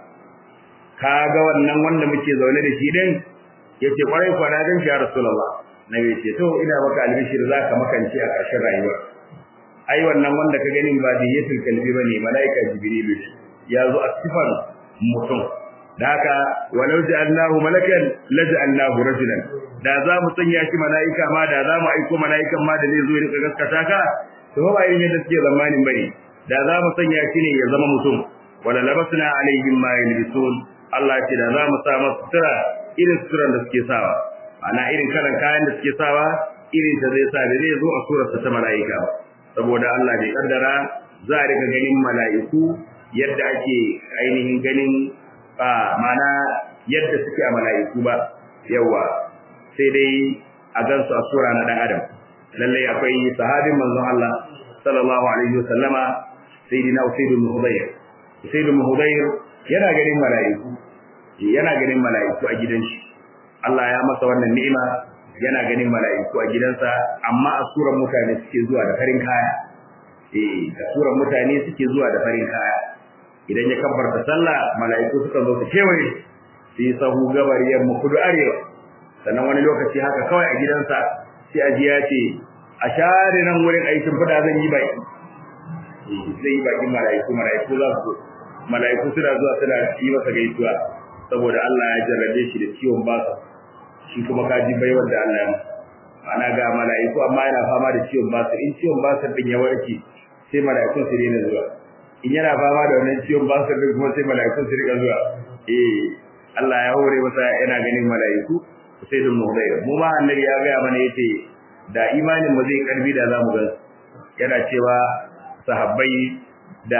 kaga wannan wanda muke zaune da shi din yace kwarai kwana dan shi ya rasulullah nabi yace to ina maka albishir zaka makance a ƙarshen rayuwa ai wannan wanda ka gani ba diyatul kalbi bane malaika jibril ya zo a sifar mutum da haka walau ja'alnahu malakan laja'alnahu rajulan da za mu sanya shi malaika ma da za mu aiko malaikan ma da zai zo ya rika gaskata ka to ba irin yadda suke zamanin bane da za mu sanya shi ne ya zama mutum wala labasna alaihim ma yalbisun Allah ce da za mu sa masu sutura irin suturan da suke sawa ana irin kalan kayan da suke sawa irin ta zai sa da zai zo a surarsa ta mala'ika ba saboda Allah bai kaddara za a rika ganin mala'iku yadda ake ainihin ganin a mana yadda suke a mala'iku ba yawa sai dai a gansu a sura na dan adam lalle akwai sahabin manzon Allah sallallahu alaihi wasallama sayyidina Usayd ibn Hudayr Usayd ibn Hudayr yana ganin mala'iku yana ganin mala'iku a gidan shi Allah ya masa wannan ni'ima yana ganin mala'iku a gidansa amma a suran mutane suke zuwa da farin kaya eh da suran mutane suke zuwa da farin kaya idan ya kabbarta sallah mala'iku suka zo su kewaye su yi sahu gabar yamma kudu arewa sannan wani lokaci haka kawai a gidansa sai a ji ya ce a share nan wurin aikin fada zan yi baki zai yi bakin mala'iku mala'iku za su mala'iku suna zuwa suna yi masa gaisuwa saboda Allah ya jarrabe shi da ciwon basa shi kuma kaji baiwar da Allah ya ana ga mala'iku amma yana fama da ciwon basa in ciwon basa din ya warke sai mala'ikun su rena zuwa in yana fama da wannan ciwon basa din kuma sai mala'ikun su rika zuwa eh Allah ya hore masa yana ganin mala'iku sai da muhdai mu ma annabi ya ga mana yace da imanin mu zai karbi da zamu ga yana cewa sahabbai da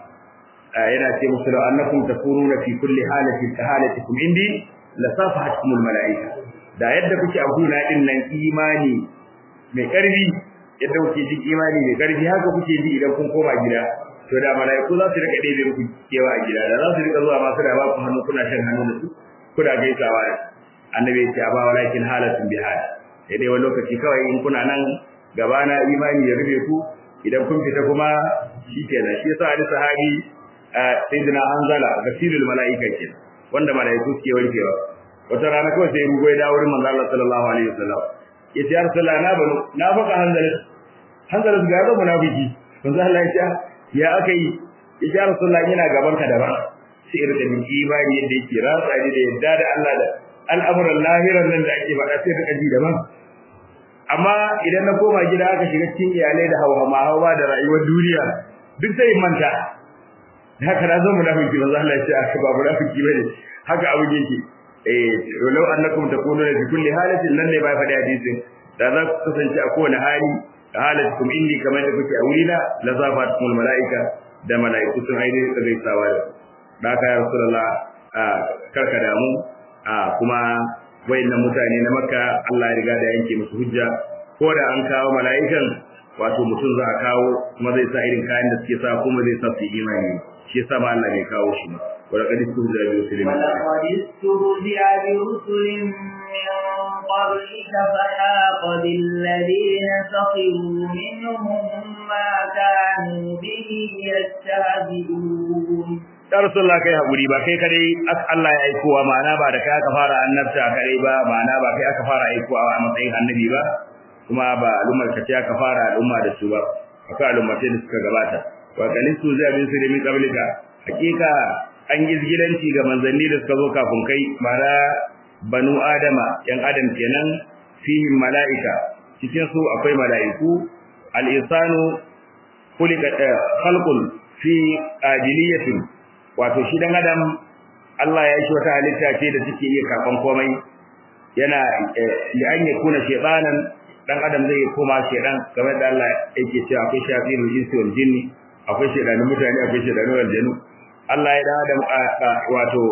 yana ce musu da annakum takununa fi kulli halatin ka halatikum indi la safahatkumul malaika da yadda kuke a guna din nan imani mai karfi yadda kuke ji imani mai karfi haka kuke ji idan kun koma gida to da malaiku za su rika ɗebe muku kewa a gida da za su rika zuwa masu da ba ku hannu kuna shan hannu da su kuna gaisawa annabi ya ce ba walakin halatun bihal sai dai wani lokaci kawai in kuna nan gaba na imani ya rufe ku idan kun fita kuma shikenan shi yasa ali sahabi sayyidina Hanzala gasirul malaika ke wanda malaiku suke warkewa wata rana kawai sai rugo ya dawo wurin manzo Allah sallallahu alaihi wasallam yace ya rasulullah na banu na baka Hanzala Hanzala ga ga munafiki manzo Allah ya ce ya akai yace ya rasulullah ina gaban ka daban sai irin da imani yadda yake ratsa ni da yadda da Allah da al'amuran lahiran nan da ake faɗa sai ka ji daban amma idan na koma gida aka shiga cikin iyalai da hawa ma hawa da rayuwar duniya duk sai manta haka na zo munafiki manzo Allah ya ce aka ba munafiki bane haka abu yake eh law annakum takununa fi kulli halatin lan ne ba faɗi hadisin da za ku kasance a kowane hali halatukum inni kamar da kuke a wurina la zafatkumul malaika da malaiku sun ainihin da gaisawa da haka ya rasulullah karka damu kuma wayannan mutane na makka Allah ya riga da yanke musu hujja ko da an kawo malaikan wato mutum za a kawo kuma zai sa irin kayan da suke sa kuma zai sa su imani shi yasa ma Allah bai kawo shi ba wala qad istahza bi rusulin wala qad istahza bi rusulin min qablika fa haqa bil ladina sakhiru minhum ma kanu bihi yastahzi'un ya rasulullah kai hakuri ba kai kadai Allah ya aikowa ma'ana ba da kai aka fara annabta kadai ba ma'ana ba kai aka fara aikowa a matsayin annabi ba kuma ba al'ummar ka ce aka fara al'umma da su ba akwai al'ummatai da suka gabata wa qalistu zabin su min qablika hakika an gizgilanci ga manzanni da suka zo kafin kai mara banu adama yan adam kenan fihi malaika cikin su akwai malaiku al-insanu khuliqa khalqun fi ajiliyatin wato shi dan adam Allah ya yi shi wata halitta ce da take iya karban komai yana li an yakuna shaytanan dan adam zai koma shedan kamar da Allah yake cewa akwai shayatinul insi wal jinni akwai shedanin mutane akwai shedanin aljanu Allah ya dan adam wato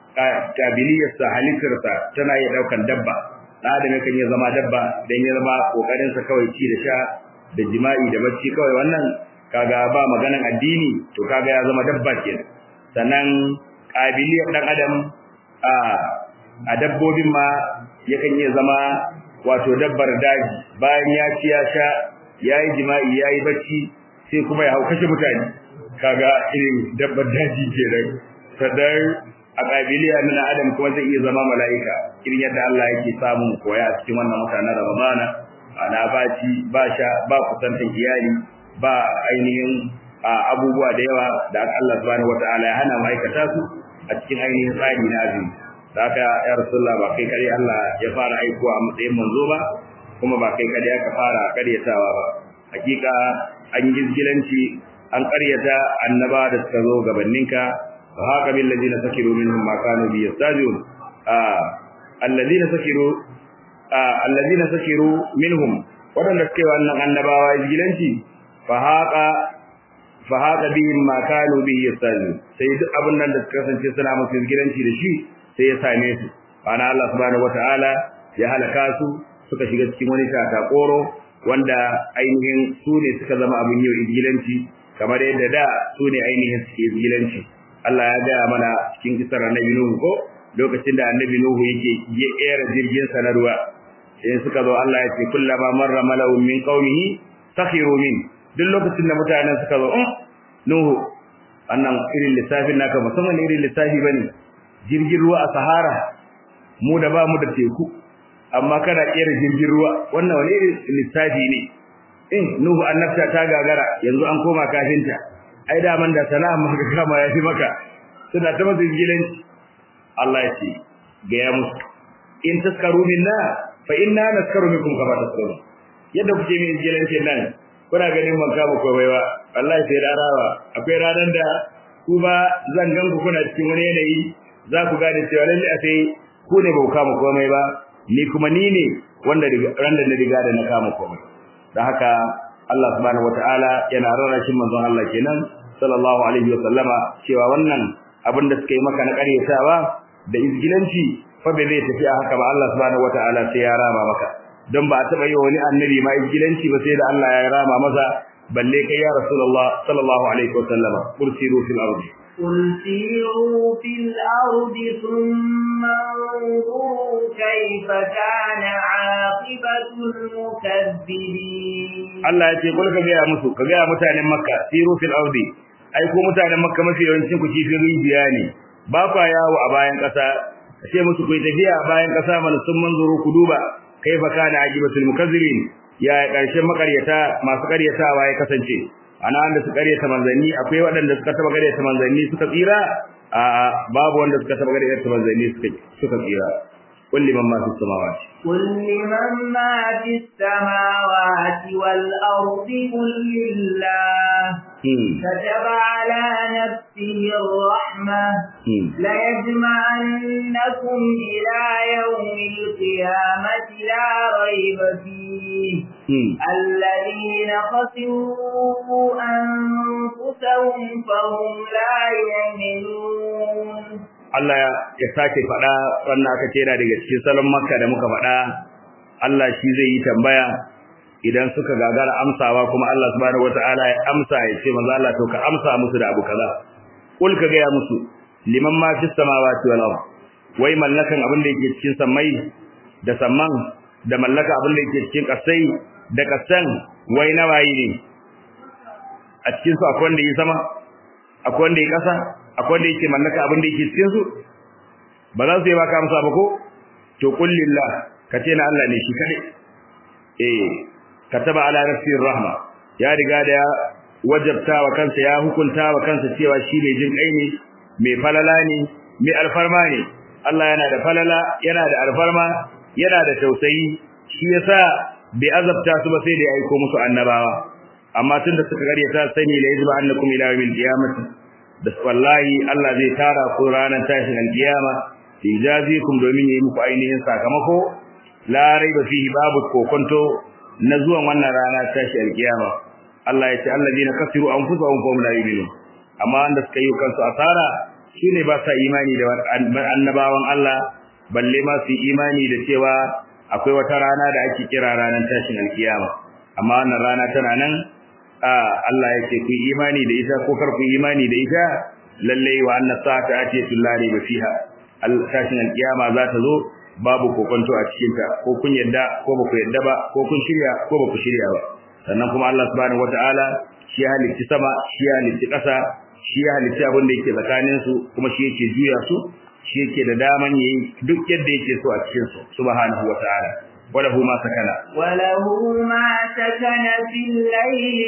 kabiliyarsa halittarsa tana iya daukan dabba dan adam yakan ya zama dabba dan ya zama kokarin sa kawai ci da sha da jima'i da bacci kawai wannan kaga ba maganan addini to kaga ya zama dabba kenan sannan kabiliyar dan adam a a dabbobin ma yakan iya zama wato dabbar daji bayan ya ci ya sha yayi jima'i yayi bacci sai kuma ya haukace mutane kaga irin dabbar daji kenan sadar a kabiliya na adam kuma zai iya zama mala'ika irin yadda Allah yake samu koya a cikin wannan mutanen Ramadana ana baci ba sha ba kusantan iyali ba ainihin abubuwa da yawa da Allah subhanahu wataala ya hana ma'aikata su a cikin ainihin tsari na azumi da haka ya rasulullah ba kai kare Allah ya fara aikowa a matsayin manzo ba kuma ba kai kare aka fara karyatawa ba hakika an gizgilanci an karyata annaba da suka zo gabaninka wa haka bil ladina sakiru minhum ma kanu bi yastajun ah alladina sakiru ah alladina sakiru minhum wadanda suke wannan annabawa gizgilanci fa haka fa haka bihim ma kanu bi yastajun sai duk abun nan da suka kasance suna musu gizgilanci da shi sai ya same su ana Allah subhanahu wataala ya halaka su suka shiga cikin wani takakoro wanda ainihin su ne suka zama abin yau izgilanci kamar yadda da su ne ainihin suke izgilanci Allah ya ga mana cikin kisar Annabi Nuhu ko lokacin da Annabi Nuhu yake ya era jirgin sa na ruwa sai suka zo Allah ya ce kullama marra mala'un min qaumihi sakhiru min duk lokacin da mutanen suka zo Nuhu annan irin lissafin naka musamman irin lissafi bane jirgin ruwa a Sahara mu da ba mu da teku amma kana kera jirgin ruwa wannan wani lissafi ne in Nuhu annabta ta gagara yanzu an koma kafinta ai da man da sana'a maka kama ya fi maka suna ta masa gilanci Allah ya ce ga ya musu in taskaru minna fa inna naskaru minkum kama taskaru yadda kuke min gilanci nan kuna ganin man kama ko baiwa wallahi sai da rawa akwai ranan da ku ba zan ganku kuna cikin wani yanayi za ku gane cewa lalle a sai ku ne ba ku kama komai ba ni kuma ni ne wanda randa na riga da na kama komai dan haka Allah subhanahu wataala yana rarrashin manzon Allah kenan sallallahu alaihi wasallama cewa wannan abin da suka yi maka na ƙaryatawa da izgilanci fa bai zai tafi a haka ba Allah subhanahu wataala sai ya rama maka don ba a taba yi wani annabi ma izgilanci ba sai da Allah ya rama masa balle kai ya rasulullah sallallahu alaihi wasallama kursiru fil ardi قل سيروا في الأرض ثم انظروا كيف كان عاقبة المكذبين الله يقول لك يا مسو كجا mutanen makka siru fil ardi ai ko mutanen makka mafi yawancin ku kifin rijiya ne ba kwa yawo a bayan kasa sai musu ku tafiya a bayan kasa man sun manzuru ku duba kaifa kana aqibatul mukazzibin ya karshen makaryata masu karyatawa ya kasance ana wanda su karyata manzanni akwai waɗanda suka taba karyata manzanni suka tsira a babu wanda suka taba gari irin manzanni suka suka tsira kulli man ma fi samawati kulli man ma fi samawati wal ardi lillah kataba ala nafsihi ar-rahmah la yajma'annakum ila yawmil qiyamati la rayba fihi الذين خسروا أنفسهم فهم لا يؤمنون Allah ya sake faɗa wannan aka ce daga cikin salon Makka da muka faɗa Allah shi zai yi tambaya idan suka gagara amsawa kuma Allah subhanahu wataala ya amsa ya ce manzo Allah to ka amsa musu da abu kaza kul ka ga ya musu liman ma fis samawati wal ard wai mallakan abin da yake cikin samai da samman da mallaka abin da yake cikin kasai da kasan wai na wayi ne a cikin su akwai wanda yake sama akwai wanda yake kasa akwai wanda yake mallaka abin da yake cikin su ba za su yi baka amsa ba ko to qul lillah kace na Allah ne shi kadai eh kataba ala nafsi rahma ya riga da ya wajabta wa kansa ya hukunta wa kansa cewa shi mai jin kai ne mai falala ne mai alfarma ne Allah yana da falala yana da alfarma yana da tausayi shi yasa bai azabta su ba sai da ya aika musu annabawa amma tunda suka gare ta sani la yajba annakum ila yawmil qiyamah da wallahi Allah zai tara ku ranar tashin alkiyama lijazikum domin yayi muku ainihin sakamako la raiba fihi babu kokonto na zuwan wannan rana tashin alkiyama Allah ya ce alladina kafiru anfusahum fa hum la yu'minun amma wanda suka yi kansu asara shine ba sa imani da annabawan Allah balle ma su imani da cewa akwai wata rana da ake kira ranar tashin alkiyama amma wannan rana tana nan Allah yake ku imani da ita ko kar ku imani da ita lalle wa anna sa'ata atiyatu la riba fiha tashin alkiyama za ta zo babu kokonto a cikin ta ko kun yadda ko ba ku yadda ba ko kun shirya ko ba ku shirya ba sannan kuma Allah subhanahu wataala shi ya halicci sama shi ya halicci ƙasa shi ya halicci abin da yake tsakanin su kuma shi yake juya su shi yake da daman yayi duk yadda yake so a cikin su subhanahu wataala وله ما سكن وله ما سكن في الليل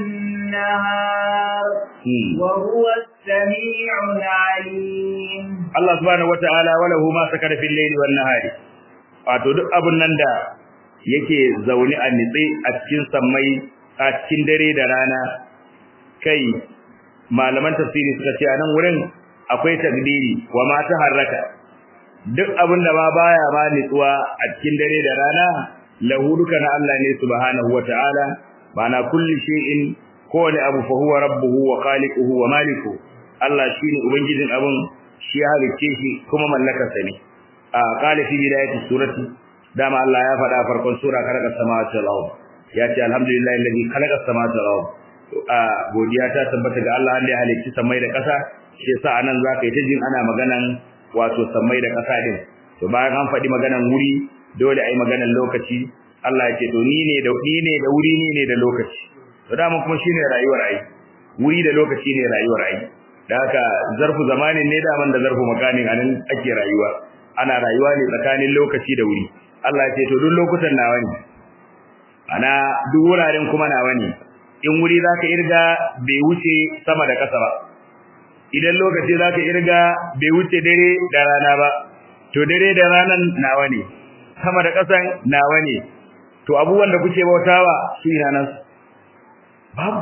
والنهار وهو السميع العليم الله سبحانه وتعالى وله ما سكن في الليل والنهار wato duk abun nan da yake zaune a nitse a cikin sammai a cikin dare da rana kai malaman tafsiri suka ce a nan wurin akwai takdiri wa ma taharraka duk abin da ma baya ma nitsuwa a cikin dare da rana lahu duka na Allah ne subhanahu wataala bana kulli shay'in kowane abu fa huwa rabbuhu wa khaliquhu wa malikuhu Allah shine ubangijin abun shi ya halicce shi kuma mallakarsa ne a qala fi bidayati surati dama Allah ya faɗa farkon sura khalaqa samawati wal ard ya ce alhamdulillahi alladhi khalaqa samawati wal ard a godiya ta tabbata ga Allah wanda ya halicci samai da ƙasa shi yasa anan zaka yi ta jin ana maganan wato samai da ƙasa din to bayan an faɗi maganan wuri dole ai maganan lokaci Allah ya ce to ni ne da ni ne da wuri ni ne da lokaci to dama kuma shine rayuwar ai wuri da lokaci ne rayuwar ai da haka zarfu zamanin ne da man da zarfu makanin anan ake rayuwa ana rayuwa ne tsakanin lokaci da wuri Allah ya ce to duk lokutan nawa ne ana duk wuraren kuma nawa ne in wuri zaka irga bai wuce sama da ƙasa ba idan lokaci zaka irga bai wuce dare da rana ba to dare da ranan nawa ne sama da ƙasan nawa ne to abubuwan da kuke bautawa su ina nan babu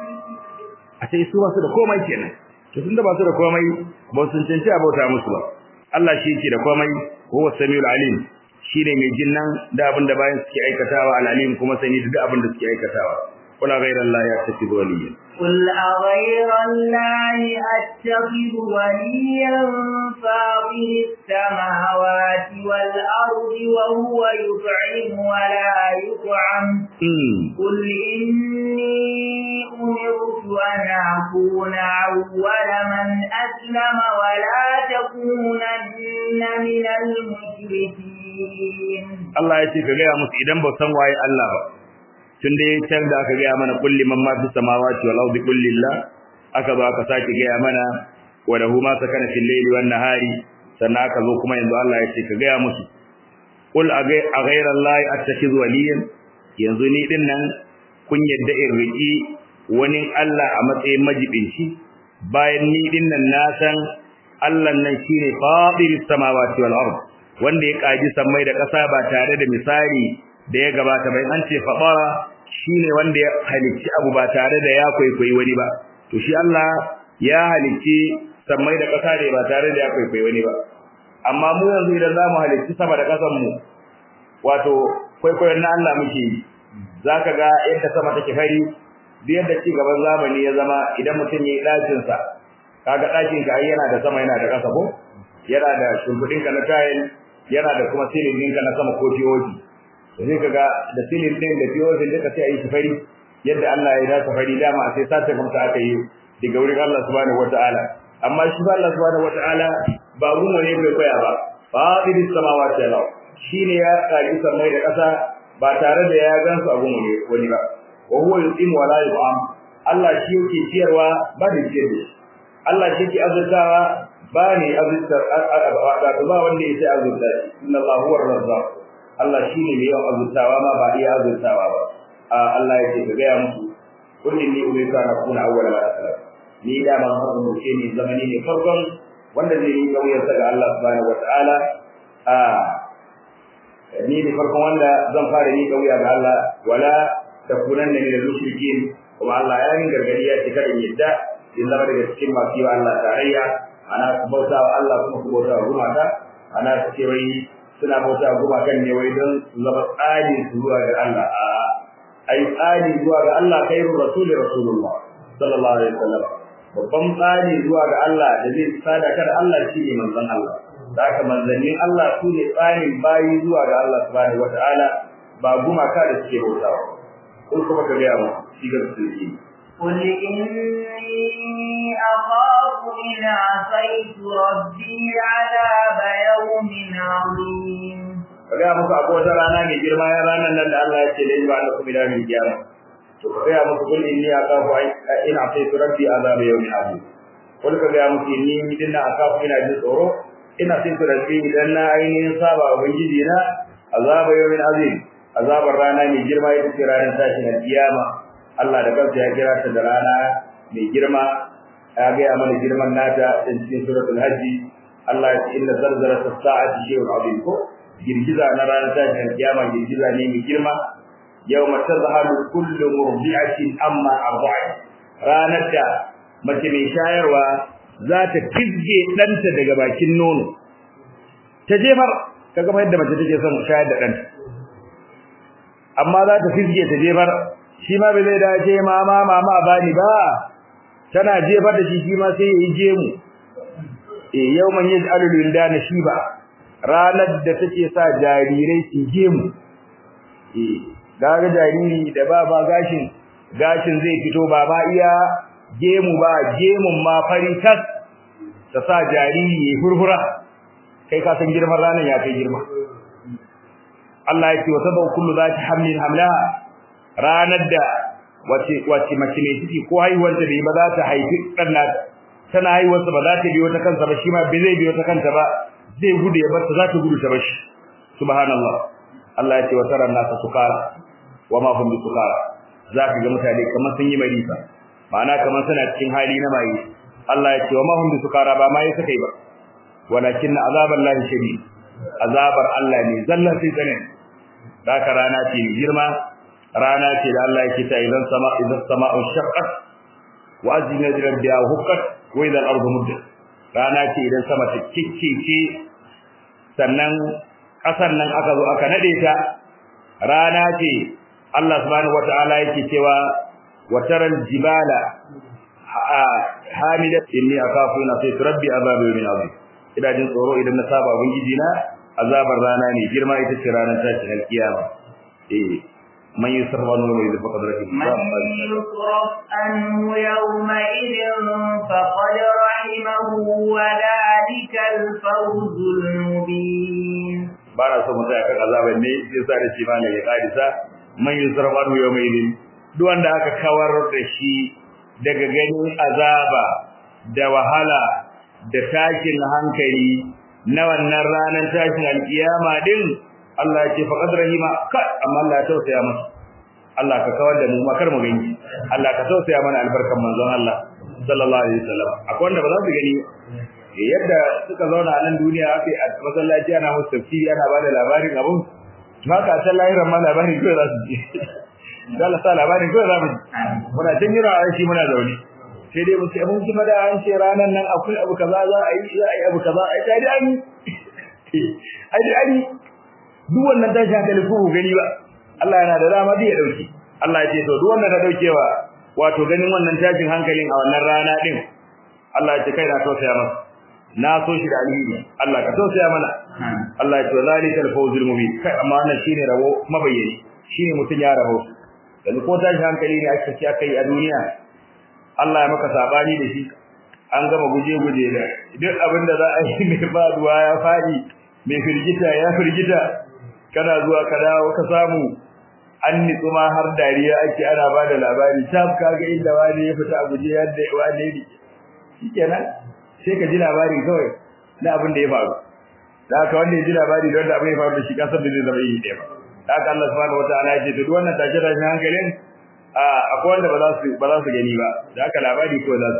a sai su ba su da komai kenan to tunda ba su da komai ba sun cancanci a bauta musu ba Allah shi yake da komai huwa samiul alim shine mai jinnan da abin da bayan suke aikatawa al-alim kuma sani da abin da suke aikatawa قل غير الله أتخذ وليا قل أغير الله أتخذ وليا فاطر السماوات والأرض وهو يطعم ولا يطعم قل إني أمرت أن أكون أول من أسلم ولا تكونن من المشركين الله يتيك يا مسيدان بسم واي الله tunda can da aka ga mana kulli man ma fi samawati wal ardi kullillah aka ba aka sake ga mana wa lahu ma sakana fil layli wan nahari sannan aka zo kuma yanzu Allah ya ce ka ga musu qul a ghayra allahi attakhidhu waliyan yanzu ni din nan kun yadda in riki wani Allah a matsayin majibinci bayan ni din nan na san Allah nan shine fadiris samawati wal ard wanda ya kaji sammai da ƙasa ba tare da misali da ya gabata bai an ce fadara shine wanda ya halicci abu ba tare da ya kwaikwayi wani ba to shi Allah ya halicci sammai da ƙasa ne ba tare da ya kwaikwayi wani ba amma mu yanzu idan zamu halicci sama da ƙasan mu wato kwaikwayon na Allah muke yi zaka ga yadda sama take fari da yadda ci gaban zamani ya zama idan mutum yayi dakin sa kaga dakin ka ai yana da sama yana da ƙasa ko yana da shimfidin ka na tile yana da kuma silin ɗinka na sama ko tiyoji sai kaga da silin ɗin da tiyoji duka sai ayi fari yadda Allah ya da fari dama sai sace kamta aka yi daga wurin Allah subhanahu wataala amma shi ba Allah subhanahu wataala ba ruwa ne bai koya ba fadiris samawati wal ard shine ya kaji samai da ƙasa ba tare da ya gansu abun wani ba wa huwa yutim wa la yu'am Allah shi yake ciyarwa ba da ciyar Allah shi yake azurtawa ba ne azurtar ba wanda yake azurta inna Allah huwa ar-razzaq Allah shine mai yawan azurtawa ma ba iya azurtawa ba Allah yake ga ya musu kullin ni umayka na kuna awwala ma asala ni da ban haɗu muke ne zamani ne farkon wanda zai yi kauyarsa ga Allah subhanahu wataala a ni ne farkon wanda zan fara yi kauya ga Allah wala takunanna min al-mushrikin kuma Allah ya yin gargadi ya ce kada yadda in zama daga cikin masu yi Allah tarayya ana ku bauta wa Allah kuma ku bauta wa gumaka ana ce wai suna bauta wa gumakan ne wai don zama tsari zuwa ga Allah a ai tsari zuwa ga Allah khairu rasuli rasulullah sallallahu alaihi wasallam babban tsari zuwa ga Allah da zai sada kada Allah shine manzon Allah haka manzannin Allah su ne tsarin bayi zuwa ga Allah subhanahu wataala ba gumaka da suke bautawa kun kuma ka ga mu shi ga su قل إني أخاف إن عصيت ربي عذاب يوم عظيم kaga muku akwai wata rana mai girma ya ranar nan da Allah ya ce da ba ku bila min kiyama to kaga muku kul inni akafu in asaitu rabbi azab yawmin azim kul kaga muku inni dinna akafu ina jin tsoro ina sai rabbi idan na ainihin saba ubangiji na azab yawmin azim azabar rana mai girma ita ce ranar tashin kiyama Allah da kansa ya kira ta da rana mai girma ya ga mana girman nata cikin suratul hajj Allah ya ce inna zalzalata as-sa'ati shay'un 'azim ko girgiza na ranar tashin kiyama girgiza ne mai girma yawma tazhalu kullu murdi'atin amma arda'at ranar da mace mai shayarwa za ta fizge danta daga bakin nono ta jefar kaga fa yadda mace take son shayar da danta amma za ta fizge ta jefar shi ma bai zai dace mama mama bani ba tana jefar da shi shi ma sai ya je mu eh yawman yaj'alul wildana shiba ranar da take sa jarirai su je mu eh daga jariri da baba gashin gashin zai fito baba iya gemu ba gemun ma fari tas ta sa jariri ya furfura kai ka san girman ranar ya kai girma Allah ya ce wa tabu kullu zati hamlin hamlaha ranar da wace wace mace ne ciki ko haihuwar ta bai ba za ta haifi dan nata tana haihuwar ba za ta biyo ta kansa ba shi ma bai zai biyo ta kanta ba zai gudu ya bar ta za ta gudu ta bashi subhanallah Allah ya ce wa taran nasa sukara wa ma hum bisukara zaka ga mutane kamar sun yi marifa ma'ana kamar suna cikin hali na mai Allah ya ce wa ma hum bisukara ba mai suka yi ba walakin azaballahi shadid azabar Allah ne zallan sai tsane daka rana ce girma rana ce da Allah yake ta idan sama idan sama'u shaqqat wa azina rabbiha huqqat wa idan al-ardu muddat rana ce idan sama ta kikkike sannan kasar nan aka zo aka nade ta rana ce Allah subhanahu wataala yake cewa wa taral jibala hamidat inni akhafu in asaytu rabbi azab yawmin azim ina jin tsoro idan na saba ubangiji na azabar rana ne girma ita ce ranar tashin alkiyama eh man yusrafu anhu idh faqad rahim man yusraf anhu yawma idhin faqad rahimahu wa dhalika al-fawzul mubin bara so mutai kan azaban ne sai sa da shi ma ne ya kadisa man yusrafu anhu yawma idhin duk wanda aka kawar da shi daga ganin azaba da wahala da tashin hankali na wannan ranar tashin alkiyama din Allah ya ce faqad rahima ka amma Allah ya tausaya masa Allah ka kawar da mu makar mu gani Allah ka tausaya mana albarkan manzon Allah sallallahu alaihi wasallam akwai wanda ba za su gani yadda suka zauna a nan duniya aka a masallaci ana musu tafsiri ana bada labarin abun haka a can lahiran ma labarin kawai za su ji da Allah sa labarin kawai za mu ji muna can jira a shi muna zaune sai dai mu ce mun ji fada an ce ranan nan akwai abu kaza za a yi za a yi abu kaza ai dai an ai dai an duk wannan tashi hankali ko gani ba Allah yana da dama da ya dauki Allah ya ce to duk wanda ka daukewa wato ganin wannan tashin hankalin a wannan rana din Allah ya ce kai na tausaya masa na so shi da alheri Allah ka tausaya mana Allah ya ce zalikal fawzul mubin kai amma wannan shine rabo mabayyani shine mutun ya rabo dan ko tashin hankali ne aka ce akai a duniya Allah ya maka sabani da shi an gama guje-guje da duk abinda za a yi mai faduwa ya fadi mai firgita ya firgita kana zuwa ka dawo ka samu an nitsu ma har dariya ake ana bada labari tab kaga inda wani ya fita a guje yadda wani ne shikenan sai ka ji labari kawai na abin da ya faru da haka wanda ya ji labari da wanda abin ya faru da shi kasar da zai zama yi ɗaya ba da haka Allah subhanahu wataala ya ce to duk wannan tashi tashi hankalin a akwai wanda ba za su ba za su gani ba da haka labari kawai za su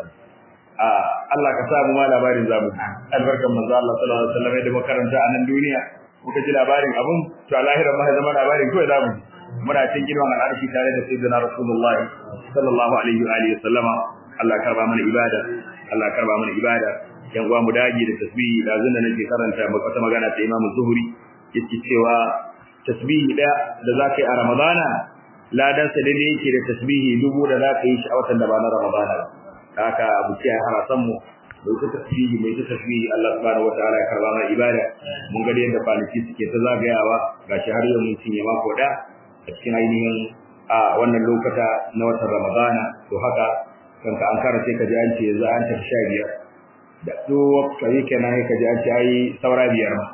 a Allah ka sa mu ma labarin zamu albarkan manzo Allah sallallahu alaihi wasallam da makaranta a nan duniya muka ji labarin abun to a lahirin ma zama labarin kawai zamu muna cikin girman al'arshi tare da sayyidina rasulullahi sallallahu alaihi wa alihi wasallama Allah karba mana ibada Allah karba mana ibada yan uwa mu dage da tasbihi da zunda nake karanta wata magana ta Imam Zuhri yake cewa tasbihi da da zakai a Ramadana ladan sa dai yake da tasbihi dubu da zaka yi shi a watan da ba na Ramadana haka abu ce harasan mu da tasbihi mai tasbihi Allah subhanahu wataala ya karba mana ibada mun ga yadda kwanaki suke ta zagayawa gashi har yau mun cinye mako da a cikin ainihin a wannan lokata na watan Ramadana to haka kanka an karanta ka ji an ce za an tafi sha biyar da to kai kenan ka ji an ce ai saura biyar ma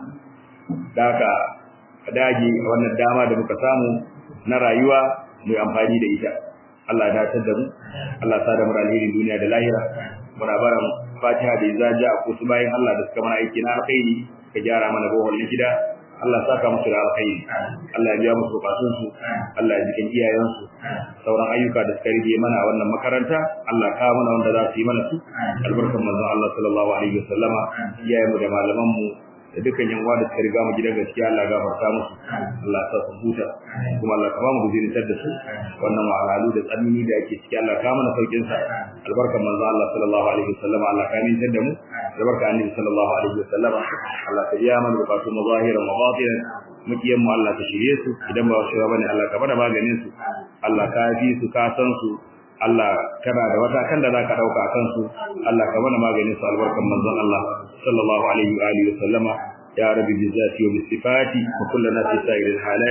da haka dage wannan dama da muka samu na rayuwa mu amfani da ita Allah ya dace da mu Allah ya sada mu alheri duniya da lahira muna baran Fatiha da izaja ko su bayin Allah da suka mana aiki na alkhairi ka gyara mana bohol gida Allah saka musu da alkhairi Allah ya biya musu bukatun su Allah ya jikin iyayen su sauran ayyuka da suka rige mana a wannan makaranta Allah ka mana wanda za su yi mana su albarkan manzon Allah sallallahu alaihi wasallama iyayen mu da malaman mu da dukkan yan uwa da suka riga mu gidan gaskiya Allah ya gafarta musu Allah ya sa huta kuma Allah ka ba mu guzirintar da su wannan wahalhalu da tsanani da yake ciki Allah ka mana saukin sa albarkan manzo Allah sallallahu alaihi wasallam Allah ka min da mu albarkan annabi sallallahu alaihi wasallam Allah ka biya mana bukatu mazahiran wa batinan mukiyan mu Allah ka shirye su idan ba su bane Allah ka bada maganin su Allah ka fi su ka san su Allah kana da wata kan da zaka dauka kan su Allah ka bada maganin su albarkan manzon Allah sallallahu alaihi wa alihi wasallama ya rabbi bi zati wa bi sifati wa kullana fi sa'iril halat